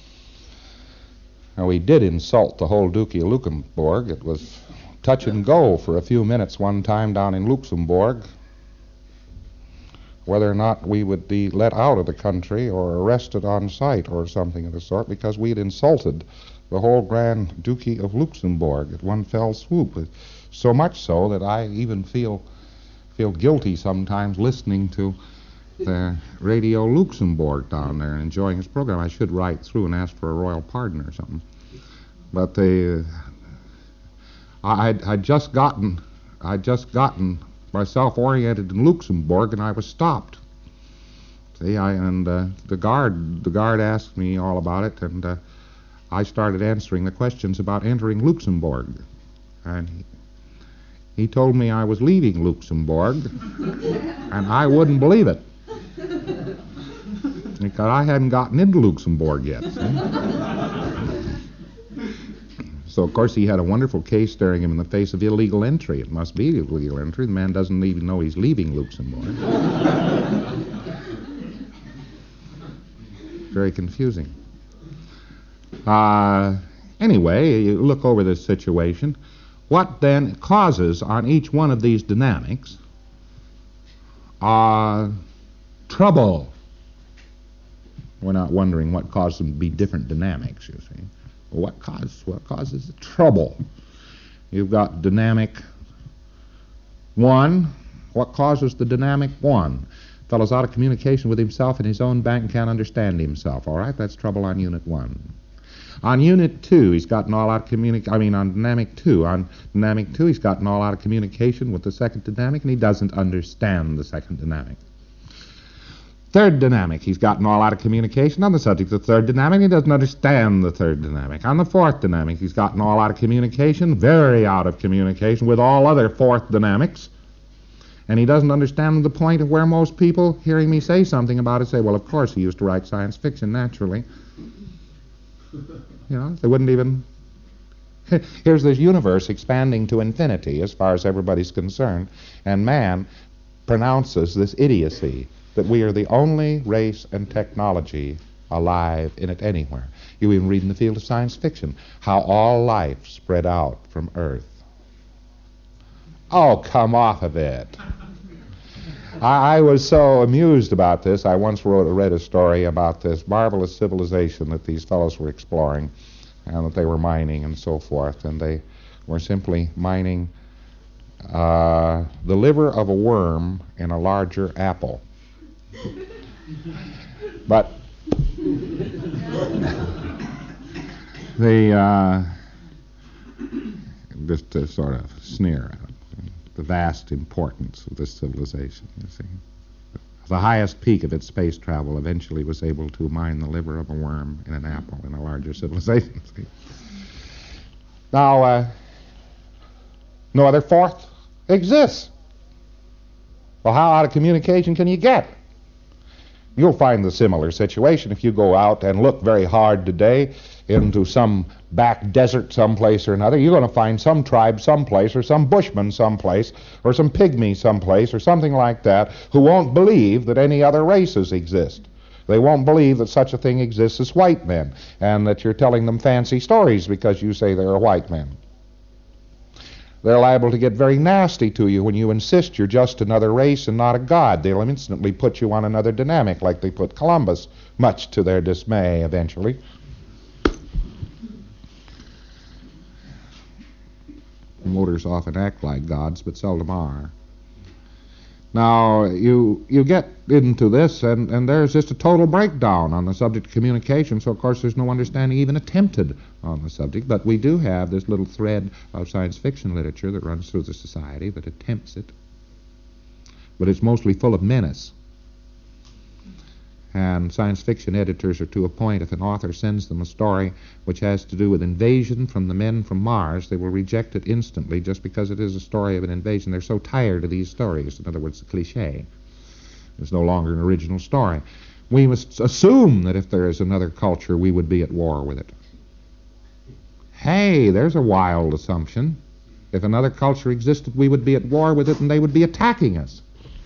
Now, we did insult the whole Duchy of Luxembourg. It was touch and go for a few minutes one time down in Luxembourg, whether or not we would be let out of the country or arrested on sight or something of the sort, because we had insulted the whole Grand Duchy of Luxembourg at one fell swoop. So much so that I even feel guilty sometimes listening to the Radio Luxembourg down there and enjoying his program. I should write through and ask for a royal pardon or something. But I'd just gotten myself oriented in Luxembourg, and I was stopped. See, the guard asked me all about it, and I started answering the questions about entering Luxembourg, and he told me I was leaving Luxembourg, and I wouldn't believe it, because I hadn't gotten into Luxembourg yet. See? So, of course, he had a wonderful case staring him in the face of illegal entry. It must be illegal entry. The man doesn't even know he's leaving Luxembourg. Very confusing. Anyway, you look over this situation. What then causes on each one of these dynamics trouble? We're not wondering what causes them to be different dynamics, you see. What causes the trouble? You've got dynamic 1. What causes the dynamic 1? Fellow's out of communication with himself and his own bank, can't understand himself. All right, that's trouble on Unit 1. On Unit 2, he's gotten all out of on Dynamic 2. On Dynamic 2, he's gotten all out of communication with the second dynamic, and he doesn't understand the second dynamic. Third dynamic, he's gotten all out of communication on the subject of the third dynamic. He doesn't understand the third dynamic. On the fourth dynamic, he's gotten all out of communication, very out of communication with all other fourth dynamics. And he doesn't understand the point of where most people, hearing me say something about it, say, well, of course he used to write science fiction, naturally. You know, they wouldn't even... Here's this universe expanding to infinity as far as everybody's concerned, and man pronounces this idiocy that we are the only race and technology alive in it anywhere. You even read in the field of science fiction how all life spread out from Earth. Oh, come off of it. I was so amused about this. I once read a story about this marvelous civilization that these fellows were exploring. and that they were mining and so forth, and they were simply mining the liver of a worm in a larger apple. But they just to sort of sneer at the vast importance of this civilization, you see. The highest peak of its space travel eventually was able to mine the liver of a worm in an apple in a larger civilization. See? Now, no other fourth exists. Well, how out of communication can you get? You'll find the similar situation if you go out and look very hard today into some back desert someplace or another. You're going to find some tribe someplace, or some bushman someplace, or some pygmy someplace, or something like that, who won't believe that any other races exist. They won't believe that such a thing exists as white men, and that you're telling them fancy stories because you say they're a white man. They're liable to get very nasty to you when you insist you're just another race and not a god. They'll instantly put you on another dynamic, like they put Columbus, much to their dismay eventually. Motors often act like gods, but seldom are. Now, you get into this, and there's just a total breakdown on the subject of communication, so of course there's no understanding even attempted on the subject, but we do have this little thread of science fiction literature that runs through the society that attempts it, but it's mostly full of menace. And science fiction editors are to a point, if an author sends them a story which has to do with invasion from the men from Mars, they will reject it instantly just because it is a story of an invasion. They're so tired of these stories. In other words, the cliche. It's no longer an original story. We must assume that if there is another culture, we would be at war with it. Hey, there's a wild assumption. If another culture existed, we would be at war with it and they would be attacking us.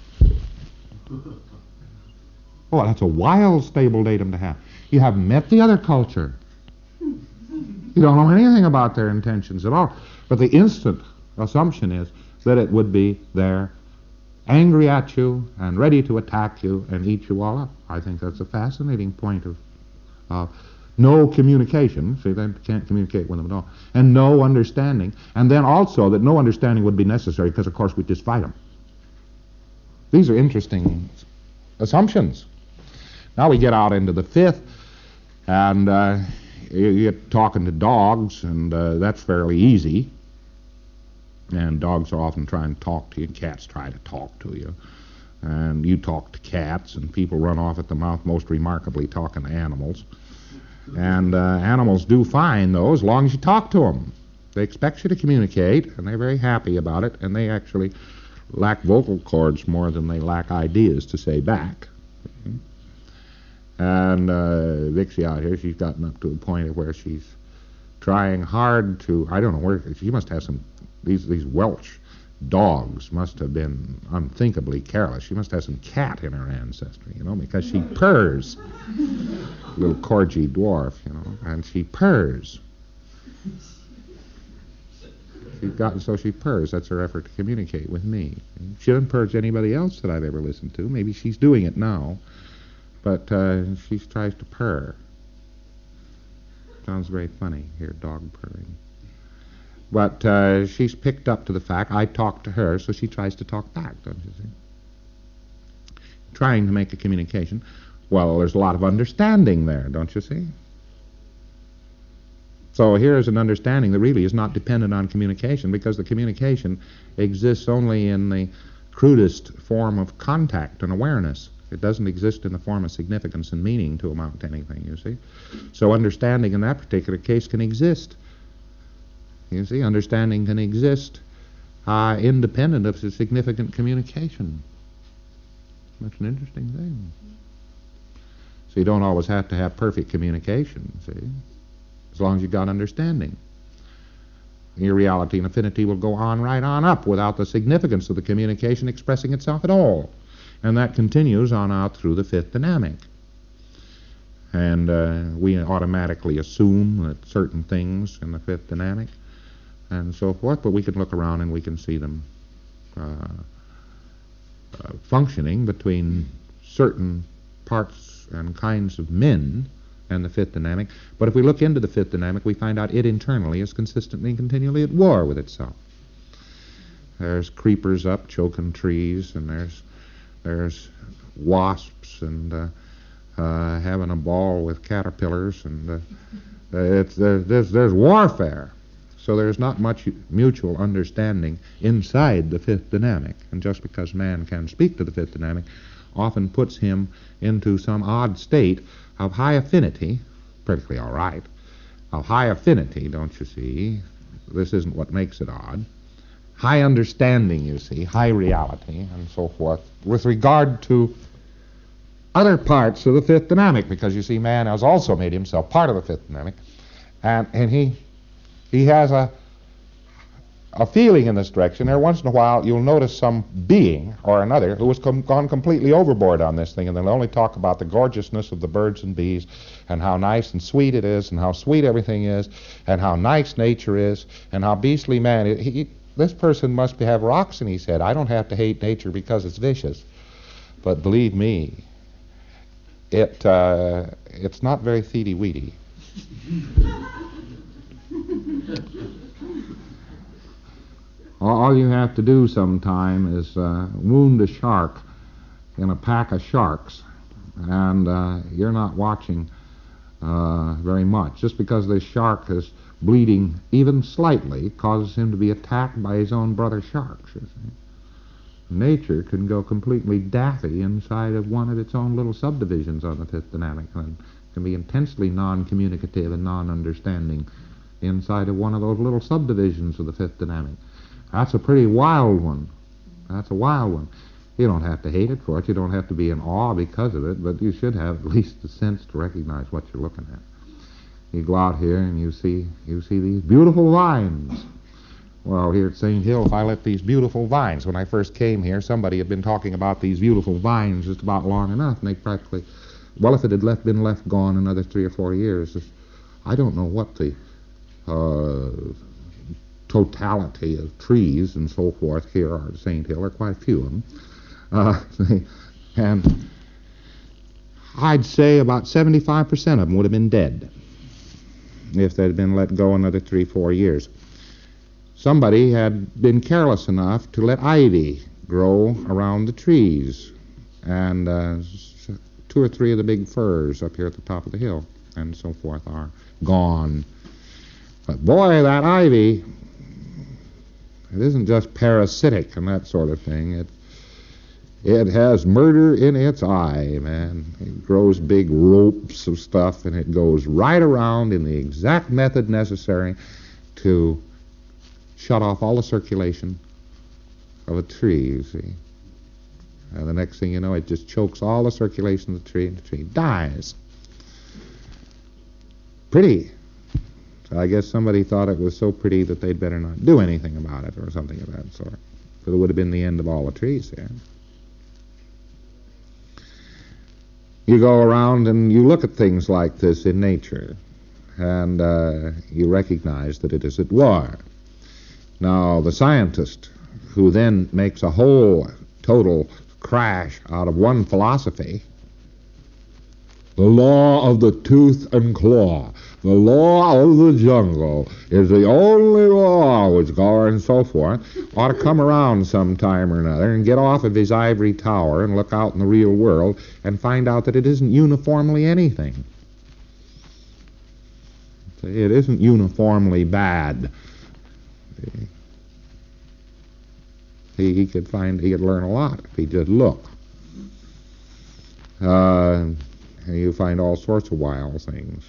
Oh, that's a wild stable datum to have. You haven't met the other culture. You don't know anything about their intentions at all. But the instant assumption is that it would be there, angry at you and ready to attack you and eat you all up. I think that's a fascinating point of no communication. See, they can't communicate with them at all. And no understanding. And then also that no understanding would be necessary because, of course, we'd just fight them. These are interesting assumptions. Now we get out into the fifth, and you get talking to dogs, and that's fairly easy. And dogs are often trying to talk to you, and cats try to talk to you. And you talk to cats, and people run off at the mouth, most remarkably talking to animals. And animals do fine, though, as long as you talk to them. They expect you to communicate, and they're very happy about it, and they actually lack vocal cords more than they lack ideas to say back. And Vixie out here, she's gotten up to a point where she's trying hard to, I don't know where, she must have some, these Welsh dogs must have been unthinkably careless. She must have some cat in her ancestry, you know, because she purrs. Little corgi dwarf, you know, and she purrs. She's gotten so she purrs. That's her effort to communicate with me. She doesn't purge anybody else that I've ever listened to. Maybe she's doing it now. But she tries to purr. Sounds very funny, hear dog purring. But she's picked up to the fact I talk to her, so she tries to talk back, don't you see? Trying to make a communication. Well, there's a lot of understanding there, don't you see? So here's an understanding that really is not dependent on communication, because the communication exists only in the crudest form of contact and awareness. It doesn't exist in the form of significance and meaning to amount to anything, you see. So understanding in that particular case can exist. You see, understanding can exist independent of the significant communication. That's an interesting thing. So you don't always have to have perfect communication, see, as long as you've got understanding. Your reality and affinity will go on right on up without the significance of the communication expressing itself at all. And that continues on out through the fifth dynamic. And we automatically assume that certain things in the fifth dynamic and so forth, but we can look around and we can see them functioning between certain parts and kinds of men and the fifth dynamic. But if we look into the fifth dynamic, we find out it internally is consistently and continually at war with itself. There's creepers up choking trees, and there's wasps and having a ball with caterpillars, and there's warfare. So there's not much mutual understanding inside the fifth dynamic. And just because man can speak to the fifth dynamic often puts him into some odd state of high affinity, perfectly all right, of high affinity, don't you see? This isn't what makes it odd. High understanding, you see, high reality, and so forth, with regard to other parts of the fifth dynamic, because you see, man has also made himself part of the fifth dynamic, and he has a feeling in this direction. Every once in a while, you'll notice some being or another who has gone completely overboard on this thing, and they'll only talk about the gorgeousness of the birds and bees, and how nice and sweet it is, and how sweet everything is, and how nice nature is, and how beastly man is. This person must have rocks in his head. I don't have to hate nature because it's vicious. But believe me, it's not very theedy-weedy. All you have to do sometime is wound a shark in a pack of sharks, and you're not watching very much. Just because this shark is bleeding even slightly causes him to be attacked by his own brother sharks. You see. Nature can go completely daffy inside of one of its own little subdivisions on the fifth dynamic, and can be intensely non-communicative and non-understanding inside of one of those little subdivisions of the fifth dynamic. That's a pretty wild one. That's a wild one. You don't have to hate it for it. You don't have to be in awe because of it, but you should have at least the sense to recognize what you're looking at. You go out here and you see these beautiful vines. Well, here at St. Hill, if I let these beautiful vines, when I first came here, somebody had been talking about these beautiful vines just about long enough, and they practically, well, if it had been left gone another 3 or 4 years, I don't know what the totality of trees and so forth here are at St. Hill. There are quite a few of them. And I'd say about 75% of them would have been dead if they'd been let go another 3 or 4 years. Somebody had been careless enough to let ivy grow around the trees, and 2 or 3 of the big firs up here at the top of the hill and so forth are gone. But boy, that ivy, it isn't just parasitic and that sort of thing. It has murder in its eye, man. It grows big ropes of stuff, and it goes right around in the exact method necessary to shut off all the circulation of a tree, you see. And the next thing you know, it just chokes all the circulation of the tree, and the tree dies. Pretty. So I guess somebody thought it was so pretty that they'd better not do anything about it or something of that sort. Because it would have been the end of all the trees there. You go around and you look at things like this in nature, and you recognize that it is at war. Now, the scientist who then makes a whole total crash out of one philosophy, the law of the tooth and claw, the law of the jungle is the only law which governs and so forth, ought to come around sometime or another and get off of his ivory tower and look out in the real world and find out that it isn't uniformly anything. It isn't uniformly bad. He could learn a lot if he just look. You find all sorts of wild things.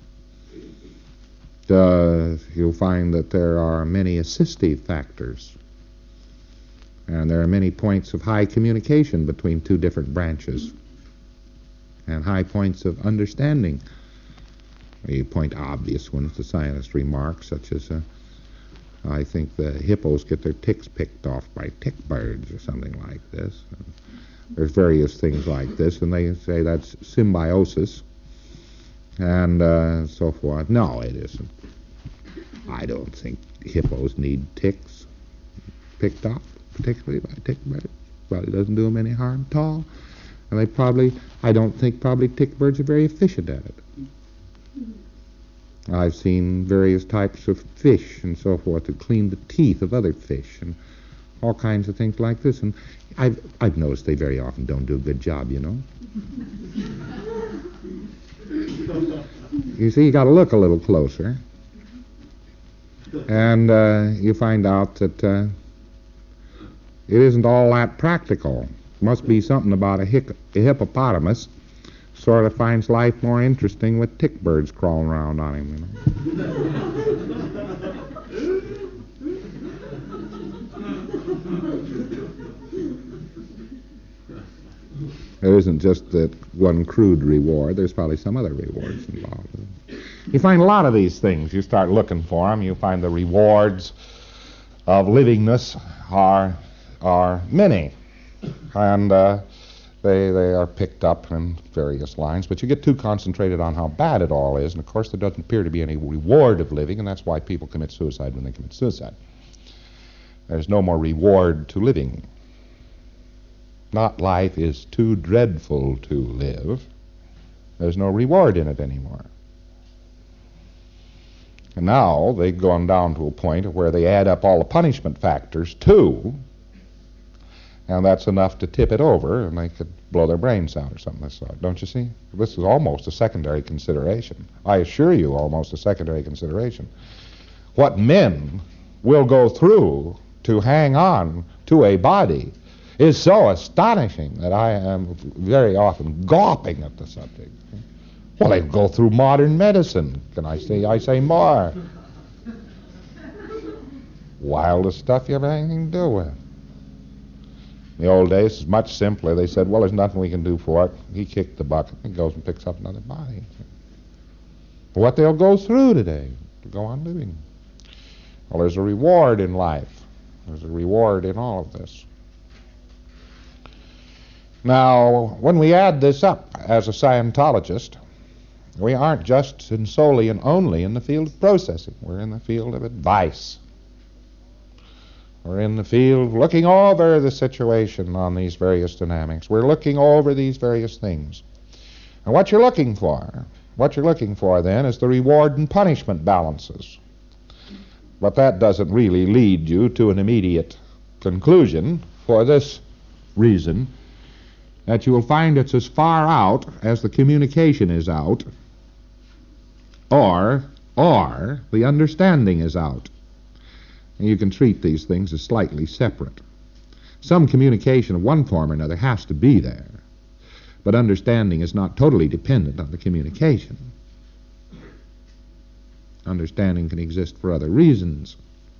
You'll find that there are many assistive factors, and there are many points of high communication between 2 different branches, and high points of understanding. You point obvious ones, the scientist remarks, such as I think the hippos get their ticks picked off by tick birds or something like this. And there's various things like this, and they say that's symbiosis and so forth. No, it isn't. I don't think hippos need ticks picked off, particularly by tick birds. Probably doesn't do them any harm at all. And I don't think tick birds are very efficient at it. I've seen various types of fish and so forth that clean the teeth of other fish and all kinds of things like this. And I've noticed they very often don't do a good job, you know. You see, you got to look a little closer. And you find out that it isn't all that practical. Must be something about a hippopotamus sort of finds life more interesting with tick birds crawling around on him, you know. There isn't just that one crude reward. There's probably some other rewards involved. You find a lot of these things. You start looking for them. You find the rewards of livingness are many. And they are picked up in various lines. But you get too concentrated on how bad it all is. And, of course, there doesn't appear to be any reward of living. And that's why people commit suicide when they commit suicide. There's no more reward to living. Not life is too dreadful to live. There's no reward in it anymore. And now they've gone down to a point where they add up all the punishment factors too, and that's enough to tip it over, and they could blow their brains out or something of this sort. Don't you see? This is almost a secondary consideration. I assure you, almost a secondary consideration. What men will go through to hang on to a body is so astonishing that I am very often gawping at the subject. Well, they go through modern medicine. I say more. Wildest stuff you have anything to do with. In the old days, it's much simpler. They said, well, there's nothing we can do for it. He kicked the bucket. He goes and picks up another body. What they'll go through today to go on living. Well, there's a reward in life. There's a reward in all of this. Now, when we add this up as a Scientologist, we aren't just and solely and only in the field of processing. We're in the field of advice. We're in the field looking over the situation on these various dynamics. We're looking over these various things. And what you're looking for then is the reward and punishment balances. But that doesn't really lead you to an immediate conclusion for this reason, that you will find it's as far out as the communication is out, or the understanding is out. And you can treat these things as slightly separate. Some communication of one form or another has to be there, but understanding is not totally dependent on the communication. Understanding can exist for other reasons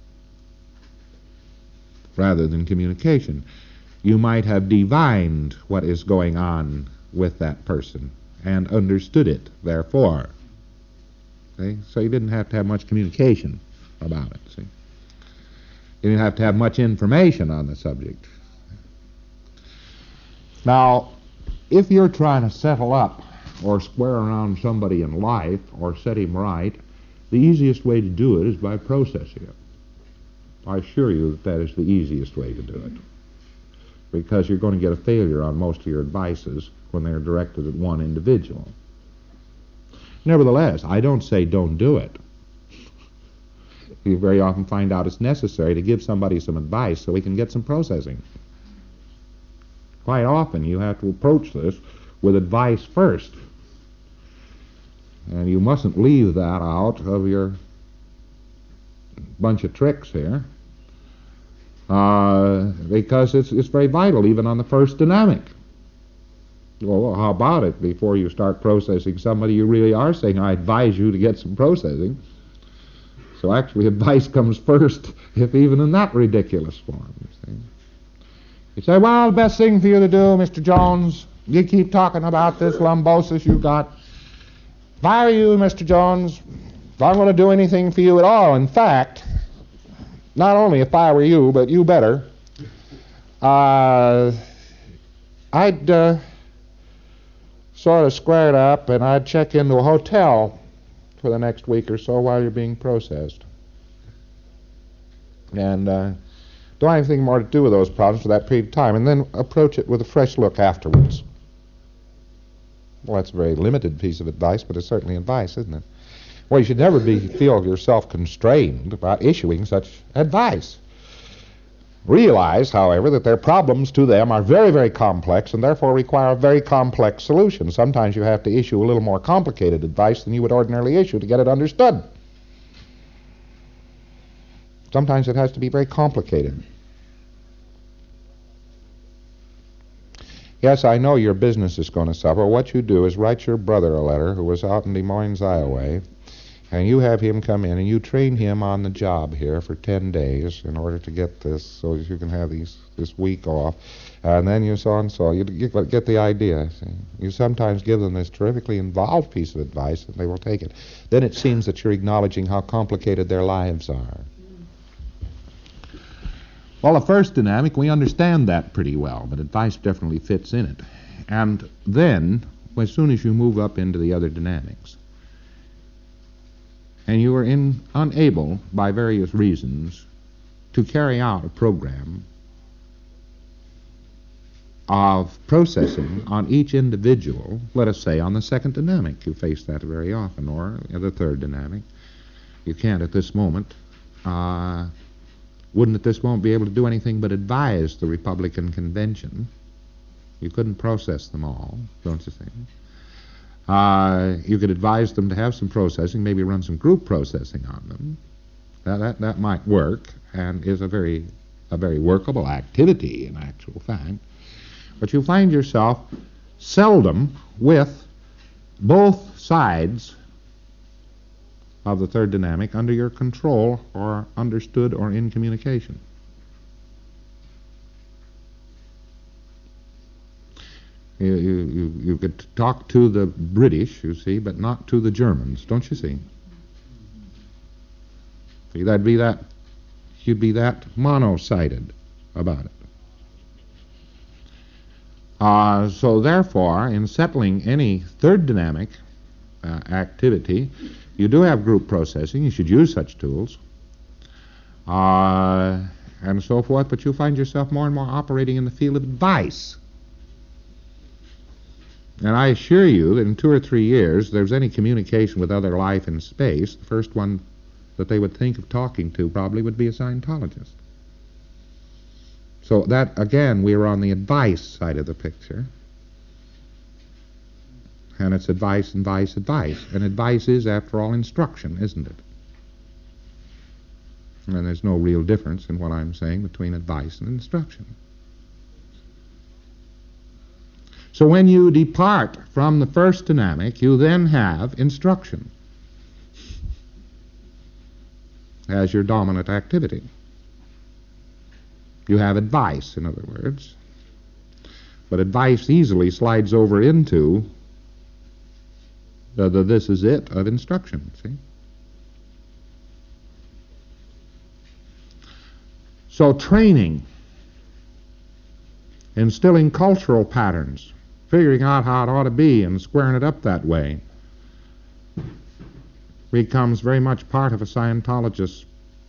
rather than communication. You might have divined what is going on with that person and understood it, therefore. See? So you didn't have to have much communication about it. See? You didn't have to have much information on the subject. Now, if you're trying to settle up or square around somebody in life or set him right, the easiest way to do it is by processing it. I assure you that is the easiest way to do it, because you're going to get a failure on most of your advices when they're directed at one individual. Nevertheless, I don't say don't do it. You very often find out it's necessary to give somebody some advice so we can get some processing. Quite often you have to approach this with advice first. And you mustn't leave that out of your bunch of tricks here, because it's very vital even on the first dynamic. Well, how about it before you start processing somebody you really are saying, I advise you to get some processing. So actually advice comes first, if even in that ridiculous form. You say, well, the best thing for you to do, Mr. Jones, you keep talking about this lumbosis you got. If I were you, Mr. Jones, if I'm going to do anything for you at all, in fact, not only if I were you, but you better, I'd sort of square it up and I'd check into a hotel for the next week or so while you're being processed. And don't have anything more to do with those problems for that period of time, and then approach it with a fresh look afterwards. Well, that's a very limited piece of advice, but it's certainly advice, isn't it? Well, you should never feel yourself constrained about issuing such advice. Realize, however, that their problems to them are very, very complex and therefore require a very complex solution. Sometimes you have to issue a little more complicated advice than you would ordinarily issue to get it understood. Sometimes it has to be very complicated. Yes, I know your business is going to suffer. What you do is write your brother a letter who was out in Des Moines, Iowa, and you have him come in and you train him on the job here for 10 days in order to get this so that you can have this week off. And then you so and so. You get the idea. See? You sometimes give them this terrifically involved piece of advice and they will take it. Then it seems that you're acknowledging how complicated their lives are. Well, the first dynamic, we understand that pretty well, but advice definitely fits in it. And then, as soon as you move up into the other dynamics, and you are unable, by various reasons, to carry out a program of processing on each individual, let us say on the second dynamic, you face that very often, or the third dynamic, you can't at this moment, wouldn't at this moment be able to do anything but advise the Republican convention. You couldn't process them all, don't you think? You could advise them to have some processing, maybe run some group processing on them. That might work and is a very workable activity in actual fact. But you find yourself seldom with both sides of the third dynamic under your control or understood or in communication. You could talk to the British, you see, but not to the Germans, don't you see? See, you'd be that mono-sided about it. So therefore, in settling any third dynamic activity, you do have group processing. You should use such tools, and so forth, but you find yourself more and more operating in the field of advice. And I assure you that in 2 or 3 years, if there's any communication with other life in space, the first one that they would think of talking to probably would be a Scientologist. So that, again, we are on the advice side of the picture. And it's advice, advice, advice. And advice is, after all, instruction, isn't it? And there's no real difference in what I'm saying between advice and instruction. So when you depart from the first dynamic, you then have instruction as your dominant activity. You have advice, in other words. But advice easily slides over into the this is it of instruction, see? So training, instilling cultural patterns, figuring out how it ought to be and squaring it up that way becomes very much part of a Scientologist's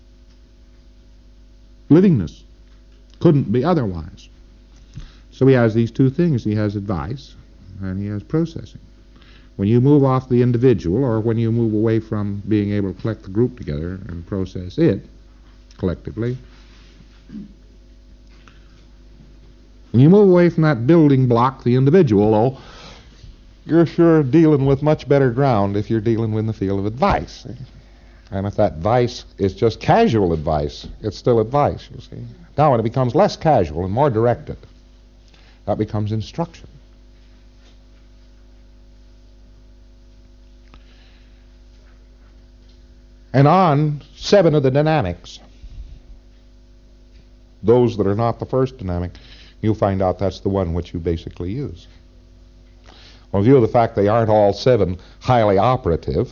livingness. Couldn't be otherwise. So he has these two things. He has advice and he has processing. When you move off the individual, or when you move away from being able to collect the group together and process it collectively, when you move away from that building block, the individual, though, you're sure dealing with much better ground if you're dealing with the field of advice. And if that advice is just casual advice, it's still advice, you see. Now when it becomes less casual and more directed, that becomes instruction. And on 7 of the dynamics, those that are not the first dynamic, you'll find out that's the one which you basically use. Well, in view of the fact they aren't all 7 highly operative,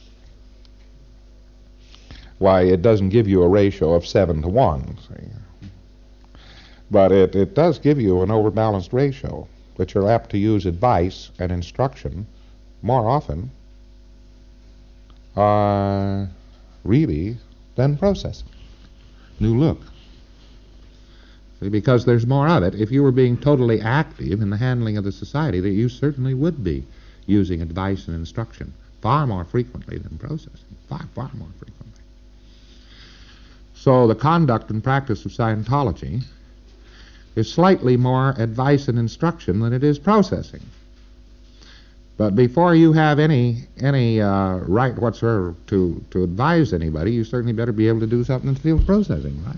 why, it doesn't give you a ratio of 7 to 1. See? But it does give you an overbalanced ratio, that you're apt to use advice and instruction more often really than processing. New look. See, because there's more of it. If you were being totally active in the handling of the society, that you certainly would be. using advice and instruction far more frequently than processing, far more frequently. So the conduct and practice of Scientology is slightly more advice and instruction than it is processing. But before you have any right whatsoever to advise anybody, you certainly better be able to do something in the field of processing, right?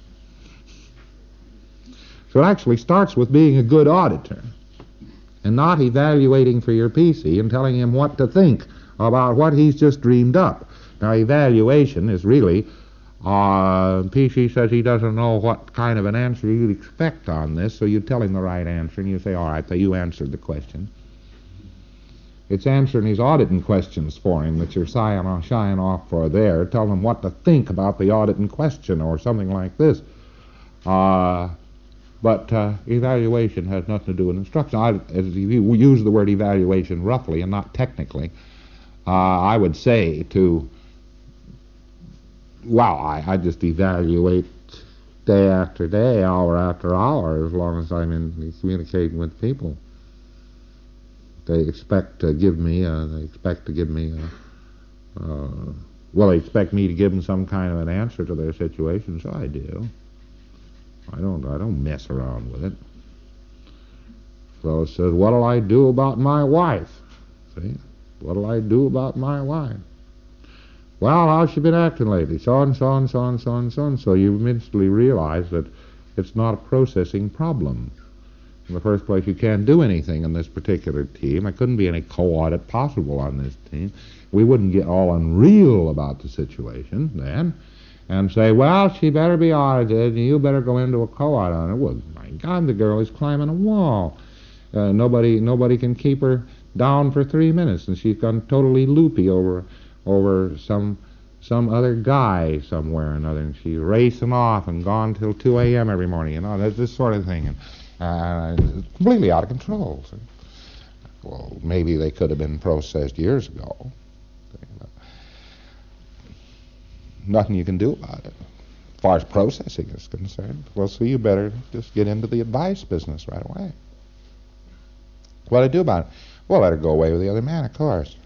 So it actually starts with being a good auditor and not evaluating for your PC and telling him what to think about what he's just dreamed up. Now, evaluation is really, PC says he doesn't know what kind of an answer you'd expect on this, so you tell him the right answer, and you say, all right, so you answered the question. It's answering his auditing questions for him that you're shying off for there. Tell him what to think about the auditing question or something like this. But evaluation has nothing to do with instruction. As you use the word evaluation roughly and not technically, I would say I just evaluate day after day, hour after hour, as long as I'm communicating with people. They expect me to give them some kind of an answer to their situation, so I do. I don't mess around with it. Fellow says, what'll I do about my wife? See? What'll I do about my wife? Well, how's she been acting lately? So and so and so and so and so and so. You instantly realize that it's not a processing problem. In the first place, you can't do anything in this particular team. There couldn't be any co-audit possible on this team. We wouldn't get all unreal about the situation then and say, well, she better be audited and you better go into a co-audit on her. Well, my God, the girl is climbing a wall. Nobody can keep her down for 3 minutes, and she's gone totally loopy over some other guy somewhere or another, and she's racing off and gone till 2 a.m. every morning. There's this sort of thing. And it's completely out of control. See? Well, maybe they could have been processed years ago. Nothing you can do about it as far as processing is concerned. Well, so you better just get into the advice business right away. What do I do about it? Well, let her go away with the other man, of course.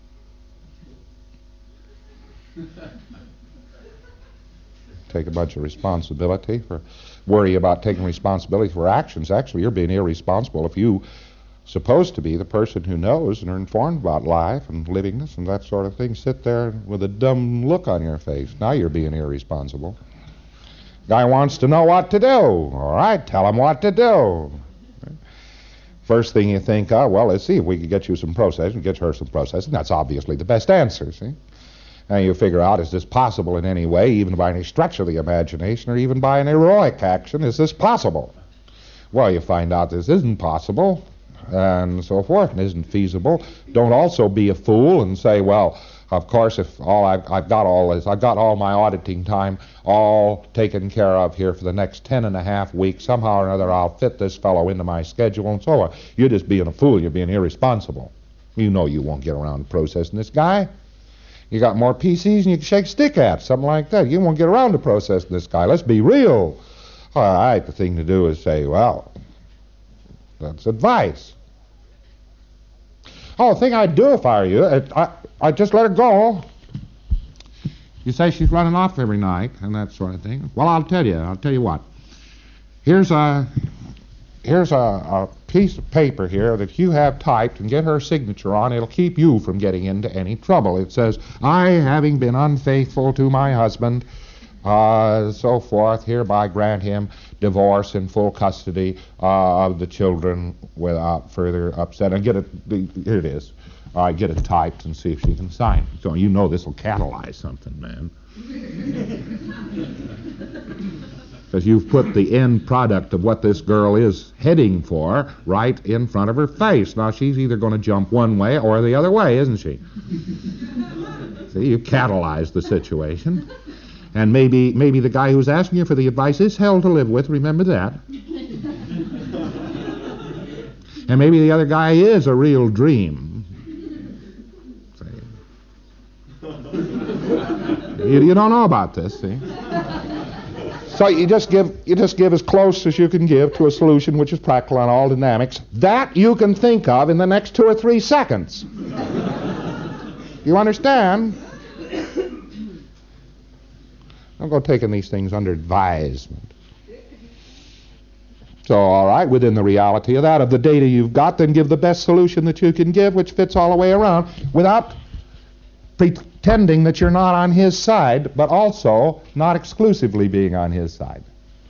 Take a bunch of responsibility worry about taking responsibility for actions. Actually, you're being irresponsible if you supposed to be the person who knows and are informed about life and living this and that sort of thing, sit there with a dumb look on your face. Now you're being irresponsible. Guy wants to know what to do. All right, tell him what to do. First thing you think, well, let's see if we can get you some processing, get her some processing. That's obviously the best answer, see? And you figure out, is this possible in any way, even by any stretch of the imagination, or even by an heroic action? Is this possible? Well, you find out this isn't possible, and so forth, and isn't feasible. Don't also be a fool and say, well, of course, if I've got all my auditing time all taken care of here for the next 10.5 weeks, somehow or another I'll fit this fellow into my schedule and so on. You're just being a fool. You're being irresponsible. You know you won't get around to processing this guy. You got more PCs than you can shake a stick at, something like that. You won't get around to processing this guy. Let's be real. All right, the thing to do is say, well, that's advice. Oh, the thing I'd do if I were you, I'd just let her go. You say she's running off every night and that sort of thing. Well, I'll tell you what. Here's a piece of paper here that you have typed and get her signature on. It'll keep you from getting into any trouble. It says, I, having been unfaithful to my husband, so forth, hereby grant him divorce and full custody of the children without further upset. And get it, here it is. Get it typed and see if she can sign it. So you know this will catalyze something, man. Because you've put the end product of what this girl is heading for right in front of her face. Now, she's either going to jump one way or the other way, isn't she? See, you've catalyzed the situation. And maybe the guy who's asking you for the advice is hell to live with, remember that. And maybe the other guy is a real dream. See? You don't know about this, see? So you just give as close as you can give to a solution which is practical on all dynamics. That you can think of in the next 2 or 3 seconds. You understand? Don't go taking these things under advisement. So, all right, within the reality of that, of the data you've got, then give the best solution that you can give, which fits all the way around, without pretending that you're not on his side, but also not exclusively being on his side.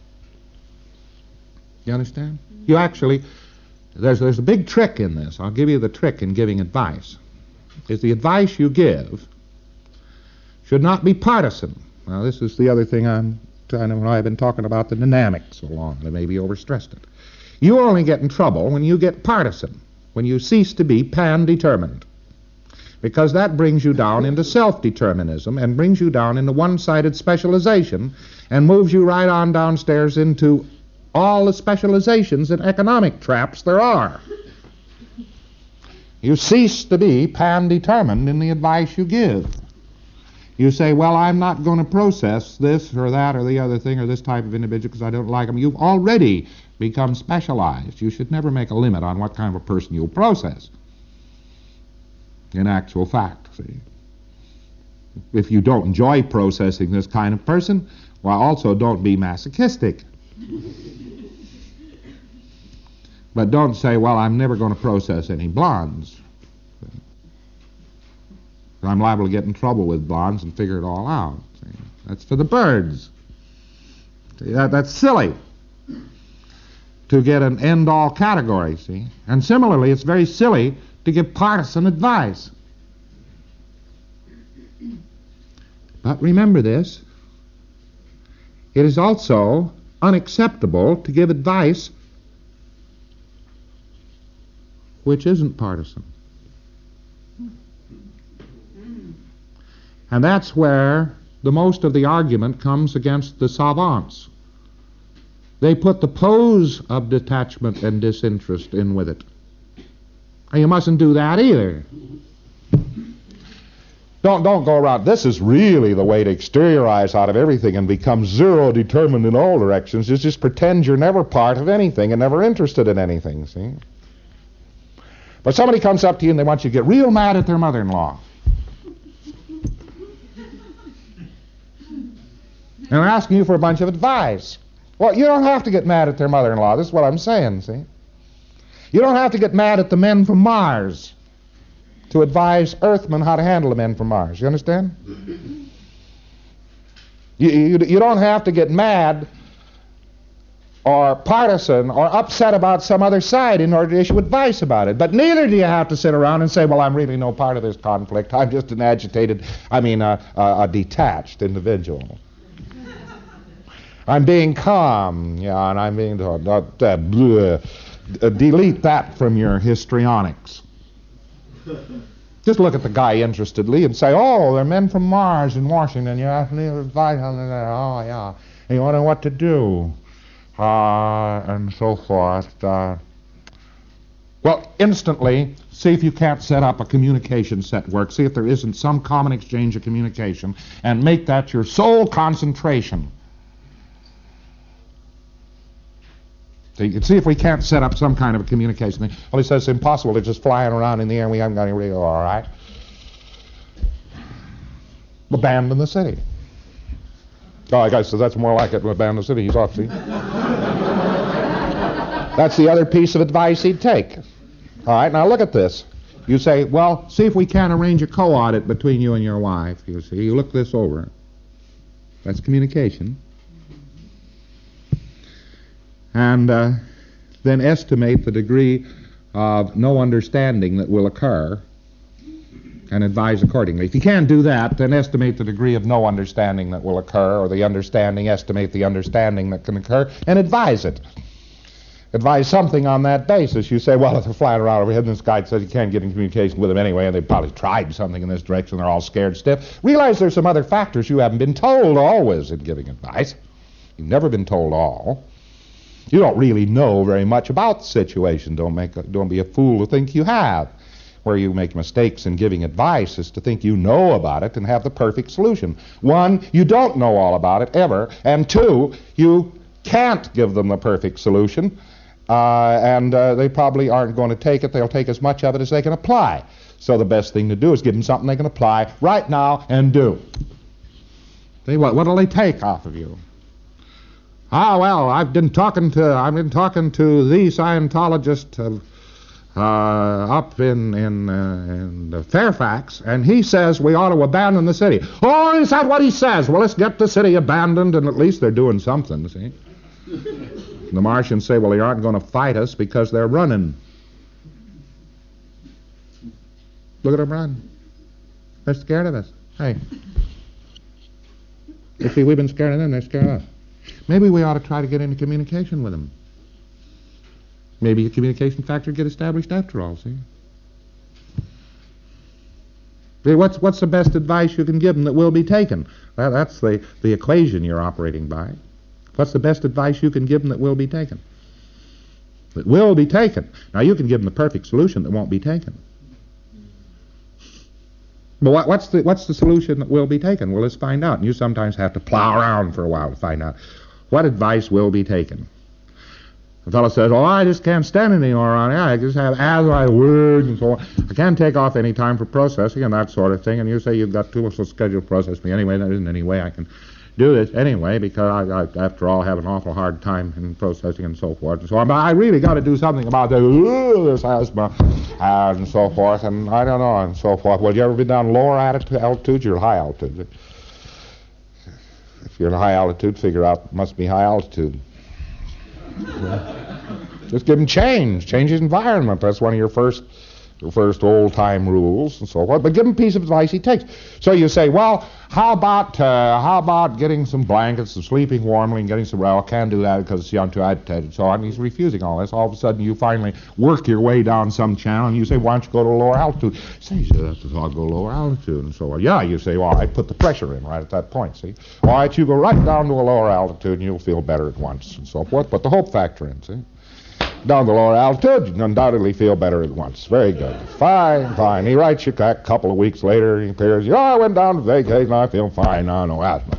You understand? You actually, there's a big trick in this. I'll give you the trick in giving advice. Is the advice you give should not be partisan. Now, this is the other thing I've been talking about the dynamics so long. I maybe overstressed it. You only get in trouble when you get partisan, when you cease to be pan-determined. Because that brings you down into self-determinism and brings you down into one-sided specialization and moves you right on downstairs into all the specializations and economic traps there are. You cease to be pan-determined in the advice you give. You say, well, I'm not going to process this or that or the other thing or this type of individual because I don't like them. You've already become specialized. You should never make a limit on what kind of a person you'll process. In actual fact, see. If you don't enjoy processing this kind of person, well, also don't be masochistic. But don't say, well, I'm never going to process any blondes. I'm liable to get in trouble with blondes and figure it all out. See? That's for the birds. See, that's silly to get an end-all category, see. And similarly, it's very silly to give partisan advice. But remember this, it is also unacceptable to give advice which isn't partisan. And that's where the most of the argument comes against the savants. They put the pose of detachment and disinterest in with it. And you mustn't do that either. Don't go around. This is really the way to exteriorize out of everything and become zero determined in all directions. Is just pretend you're never part of anything and never interested in anything, see? But somebody comes up to you and they want you to get real mad at their mother-in-law. And they're asking you for a bunch of advice. Well, you don't have to get mad at their mother-in-law. This is what I'm saying, see? You don't have to get mad at the men from Mars to advise Earthmen how to handle the men from Mars. You understand? You don't have to get mad or partisan or upset about some other side in order to issue advice about it. But neither do you have to sit around and say, well, I'm really no part of this conflict. I'm just an agitated, a detached individual. I'm being calm, yeah, and I'm being... delete that from your histrionics. Just look at the guy interestedly and say, oh, they're men from Mars in Washington. You have to advise on that. Oh, yeah. And you want to know what to do. And so forth. Well, instantly, see if you can't set up a communication network. See if there isn't some common exchange of communication. And make that your sole concentration. So you can see if we can't set up some kind of a communication thing. Well, he says it's impossible. They're just flying around in the air and we haven't got any radio. All right. Abandon the city. Oh, I guess so that's more like it. Abandon the city. He's off, see? That's the other piece of advice he'd take. All right, now look at this. You say, well, see if we can't arrange a co-audit between you and your wife. You see, you look this over. That's communication. And then estimate the degree of no understanding that will occur and advise accordingly. If you can't do that, then estimate the degree of no understanding that will occur, or the understanding, estimate the understanding that can occur, and advise it. Advise something on that basis. You say, well, if they're flying around overhead and this guy says you can't get in communication with them anyway, and they've probably tried something in this direction, they're all scared stiff. Realize there's some other factors you haven't been told always in giving advice. You've never been told all. You don't really know very much about the situation. Don't be a fool to think you have. where you make mistakes in giving advice is to think you know about it and have the perfect solution. One, you don't know all about it ever, and two, you can't give them the perfect solution, and they probably aren't going to take it. They'll take as much of it as they can apply. So the best thing to do is give them something they can apply right now and do. See, what'll they take off of you? Well, I've been talking to the Scientologist up in Fairfax, and he says we ought to abandon the city. Oh, is that what he says? Well, let's get the city abandoned, and at least they're doing something, see? The Martians say, well, they aren't going to fight us because they're running. Look at them run. They're scared of us. Hey. You see, we've been scared of them, they're scared of us. Maybe we ought to try to get into communication with them. Maybe a communication factor get established after all, see? See, what's the best advice you can give them that will be taken? That's the equation you're operating by. What's the best advice you can give them that will be taken? That will be taken. Now, you can give them the perfect solution that won't be taken. But what's the solution that will be taken? Well, let's find out. And you sometimes have to plow around for a while to find out what advice will be taken. The fellow says, oh, I just can't stand anymore on it. I just have as-I words and so on. I can't take off any time for processing and that sort of thing. And you say you've got too much scheduled processing. Anyway, there isn't any way I can do this anyway because I after all, have an awful hard time in processing and so forth and so on. But I really got to do something about this asthma and so forth, and I don't know, and so forth. Well, you ever been down lower altitudes or high altitude? If you're in high altitude, figure out it must be high altitude. Just give him change his environment. That's one of your first old-time rules and so forth. But give him a piece of advice he takes. So you say, well, how about getting some blankets and sleeping warmly and getting some, well, I can't do that because I'm too agitated and so on. He's refusing all this. All of a sudden, you finally work your way down some channel and you say, why don't you go to a lower altitude? Say, I'll go lower altitude and so on. Yeah, you say, well, I put the pressure in right at that point, see? All right, you go right down to a lower altitude and you'll feel better at once and so forth. Put the hope factor in, see? Down the lower altitude, you can undoubtedly feel better at once. Very good. Fine. He writes you back a couple of weeks later. He appears, I went down to vacation. I feel fine now. No asthma.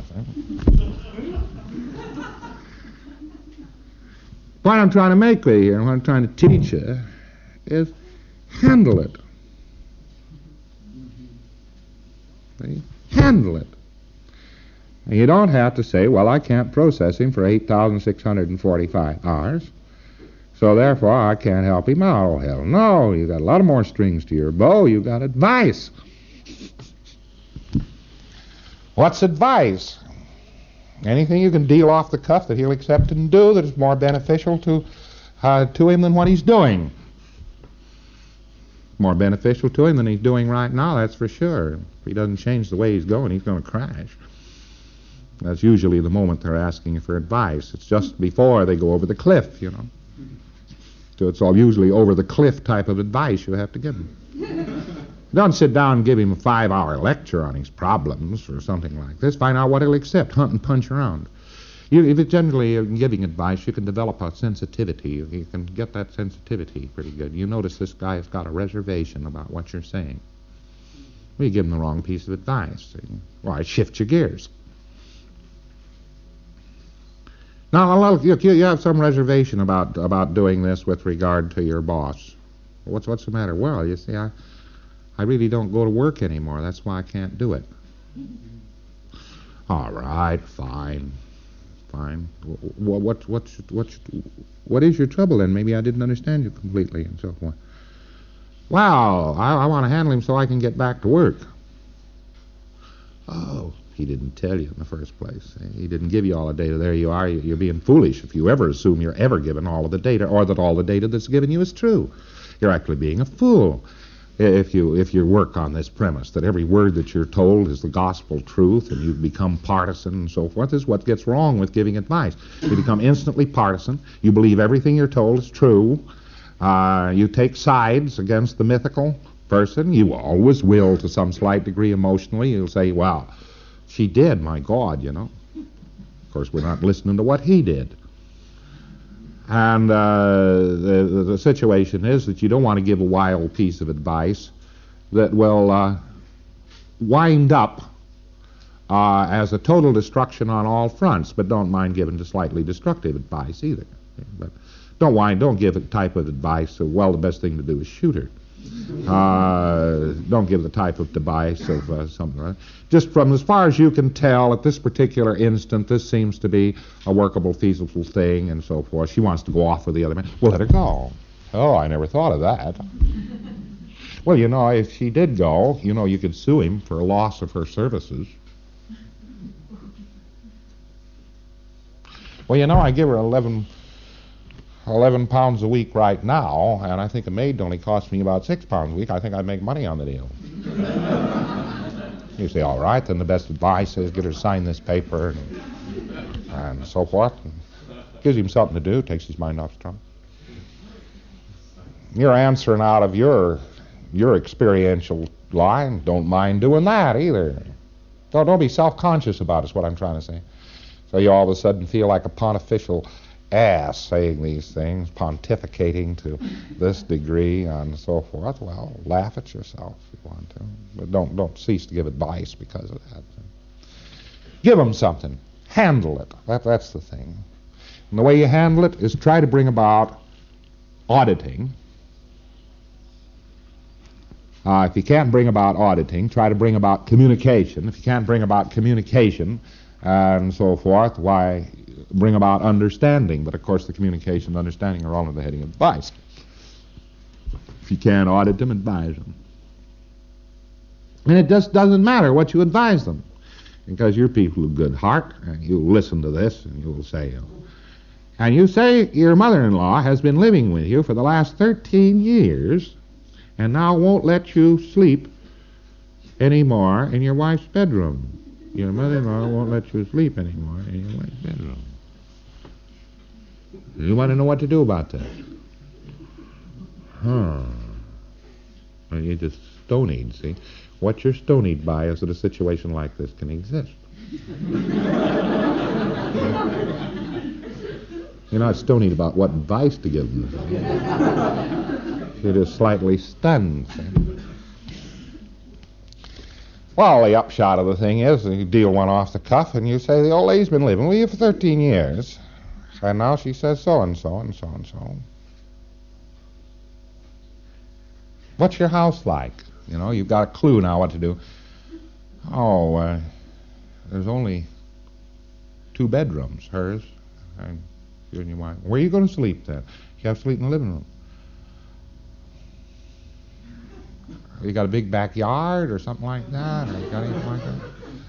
What I'm trying to make with you and what I'm trying to teach you is handle it. See? Handle it. And you don't have to say, well, I can't process him for 8,645 hours. So therefore, I can't help him out. Oh, hell no. You got a lot of more strings to your bow. You got advice. What's advice? Anything you can deal off the cuff that he'll accept and do that is more beneficial to him than what he's doing. More beneficial to him than he's doing right now, that's for sure. If he doesn't change the way he's going to crash. That's usually the moment they're asking you for advice. It's just before they go over the cliff, you know. So it's all usually over the cliff type of advice you have to give him. Don't sit down and give him a 5-hour lecture on his problems or something like this. Find out what he'll accept. Hunt and punch around. If it's generally giving advice, you can develop a sensitivity. You can get that sensitivity pretty good. You notice this guy has got a reservation about what you're saying. Well, you give him the wrong piece of advice. Why, shift your gears. Now, you have some reservation about doing this with regard to your boss. What's the matter? Well, you see, I really don't go to work anymore. That's why I can't do it. All right, fine. What is your trouble then? Maybe I didn't understand you completely and so forth. Well, I want to handle him so I can get back to work. Oh. He didn't tell you in the first place. He didn't give you all the data. There you are. You're being foolish if you ever assume you're ever given all of the data or that all the data that's given you is true. You're actually being a fool if you work on this premise that every word that you're told is the gospel truth and you've become partisan and so forth. This is what gets wrong with giving advice. You become instantly partisan. You believe everything you're told is true. You take sides against the mythical person. You always will to some slight degree emotionally. You'll say, well, she did, my God, you know. Of course, we're not listening to what he did. And the situation is that you don't want to give a wild piece of advice that will wind up as a total destruction on all fronts, but don't mind giving the slightly destructive advice either. But don't give a type of advice, so, well, the best thing to do is shoot her. Don't give the type of advice of something like that. Just from as far as you can tell, at this particular instant, this seems to be a workable, feasible thing, and so forth. She wants to go off with the other man. Well, let her go. Oh, I never thought of that. Well, you know, if she did go, you know, you could sue him for a loss of her services. Well, you know, I give her 11 pounds a week right now, and I think a maid only costs me about 6 pounds a week. I think I'd make money on the deal. You say, all right, then the best advice is get her to sign this paper and so forth. And gives him something to do, takes his mind off his trouble. You're answering out of your experiential line. Don't mind doing that either. Don't be self-conscious about it, is what I'm trying to say. So you all of a sudden feel like a pontifical ass saying these things, pontificating to this degree and so forth. Well, laugh at yourself if you want to, but don't cease to give advice because of that. Give them something. Handle it. That's the thing. And the way you handle it is try to bring about auditing. If you can't bring about auditing, try to bring about communication. If you can't bring about communication and so forth, why, bring about understanding. But, of course, the communication and understanding are all under the heading of advice. If you can't audit them, advise them. And it just doesn't matter what you advise them, because you're people of good heart, and you'll listen to this, and you'll say, and you say your mother-in-law has been living with you for the last 13 years, and now won't let you sleep anymore in your wife's bedroom. Your mother-in-law won't let you sleep anymore in your wife's bedroom. You want to know what to do about that? Well, you're just stonied, see? What you're stonied by is that a situation like this can exist. You're not stonied about what advice to give them. You're just slightly stunned, see? Well, the upshot of the thing is the deal went off the cuff, and you say the old lady's been living with you for 13 years. And now she says so-and-so and so-and-so. What's your house like? You know, you've got a clue now what to do. There's only 2 bedrooms, hers and you and your wife. Where are you going to sleep then? You have to sleep in the living room. You got a big backyard or something like that? Or you got anything like that?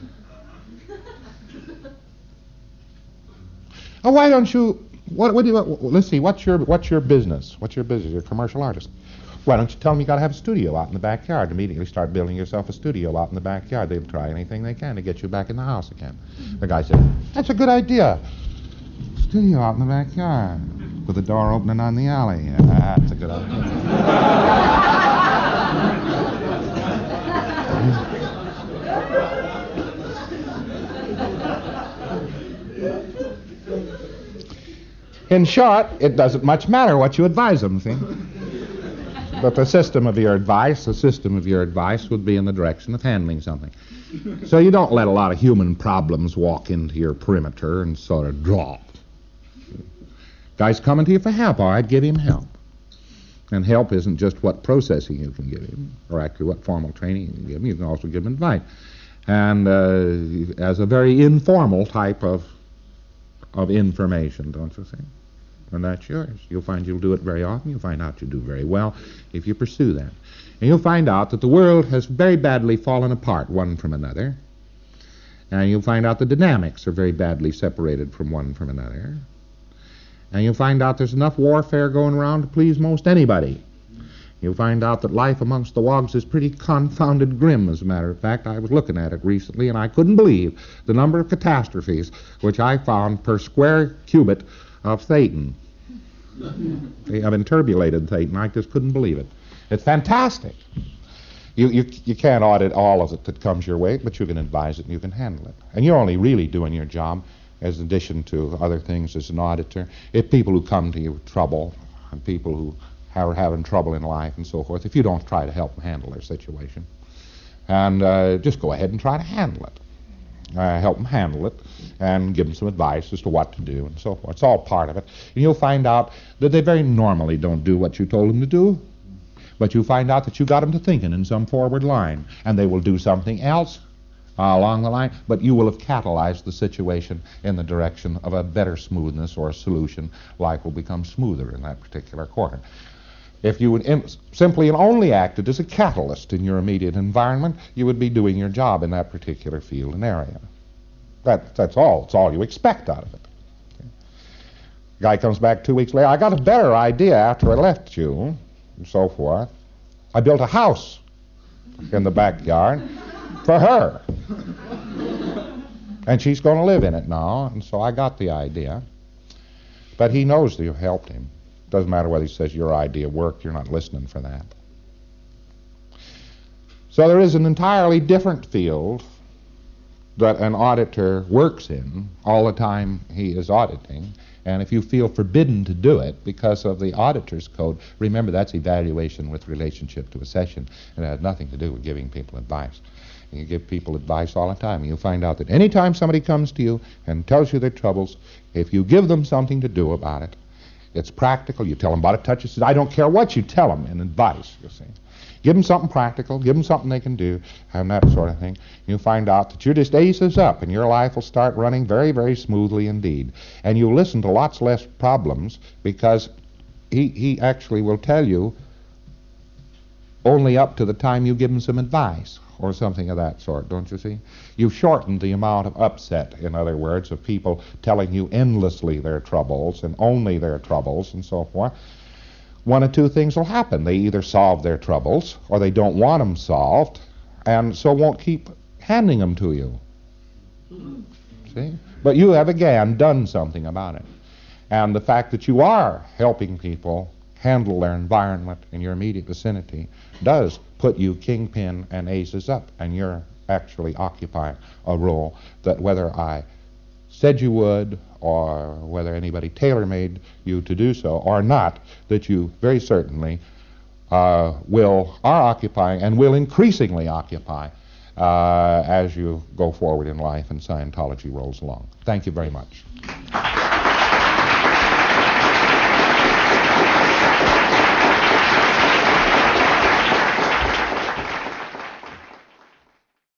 Oh, why don't you? What do you? Let's see. What's your business? What's your business? You're a commercial artist. Why don't you tell them you got to have a studio out in the backyard? Immediately start building yourself a studio out in the backyard. They'll try anything they can to get you back in the house again. The guy said, "That's a good idea. Studio out in the backyard with the door opening on the alley. Yeah, that's a good idea." In short, it doesn't much matter what you advise them, see? But the system of your advice would be in the direction of handling something. So you don't let a lot of human problems walk into your perimeter and sort of drop. Guy's coming to you for help, all right, give him help. And help isn't just what processing you can give him, or actually what formal training you can give him. You can also give him advice. And as a very informal type of information, don't you think? And that's yours. You'll find you'll do it very often. You'll find out you do very well if you pursue that. And you'll find out that the world has very badly fallen apart one from another. And you'll find out the dynamics are very badly separated from one from another. And you'll find out there's enough warfare going around to please most anybody. You'll find out that life amongst the wogs is pretty confounded grim, as a matter of fact. I was looking at it recently, and I couldn't believe the number of catastrophes which I found per square cubit of Thetan. Of interpolated Thetan. I just couldn't believe it. It's fantastic. You can't audit all of it that comes your way, but you can advise it and you can handle it. And you're only really doing your job as addition to other things as an auditor. If people who come to you with trouble and people who are having trouble in life and so forth if you don't try to help them handle their situation. And just go ahead and try to handle it. Help them handle it and give them some advice as to what to do and so forth. It's all part of it. And you'll find out that they very normally don't do what you told them to do, but you find out that you got them to thinking in some forward line, and they will do something else along the line, but you will have catalyzed the situation in the direction of a better smoothness or a solution. Life will become smoother in that particular quarter. If you would simply and only acted as a catalyst in your immediate environment, you would be doing your job in that particular field and area. That's all. It's all you expect out of it. Okay. Guy comes back 2 weeks later. I got a better idea after I left you, and so forth. I built a house in the backyard for her. And she's going to live in it now, and so I got the idea. But he knows that you've helped him. Doesn't matter whether he says your idea worked, you're not listening for that. So there is an entirely different field that an auditor works in all the time he is auditing, and if you feel forbidden to do it because of the auditor's code, remember that's evaluation with relationship to a session, and it has nothing to do with giving people advice. You give people advice all the time, and you'll find out that any time somebody comes to you and tells you their troubles, if you give them something to do about it, it's practical. You tell them about it, touches. I don't care what you tell them in advice, you see. Give them something practical, give them something they can do, and that sort of thing. You'll find out that your just aces up, and your life will start running very, very smoothly indeed. And you'll listen to lots less problems because he actually will tell you only up to the time you give him some advice or something of that sort, don't you see? You've shortened the amount of upset, in other words, of people telling you endlessly their troubles and only their troubles and so forth. One of two things will happen. They either solve their troubles or they don't want them solved and so won't keep handing them to you. See? But you have again done something about it. And the fact that you are helping people handle their environment in your immediate vicinity does put you kingpin and aces up, and you're actually occupying a role that whether I said you would or whether anybody tailor-made you to do so or not, that you very certainly are occupying and will increasingly occupy as you go forward in life and Scientology rolls along. Thank you very much.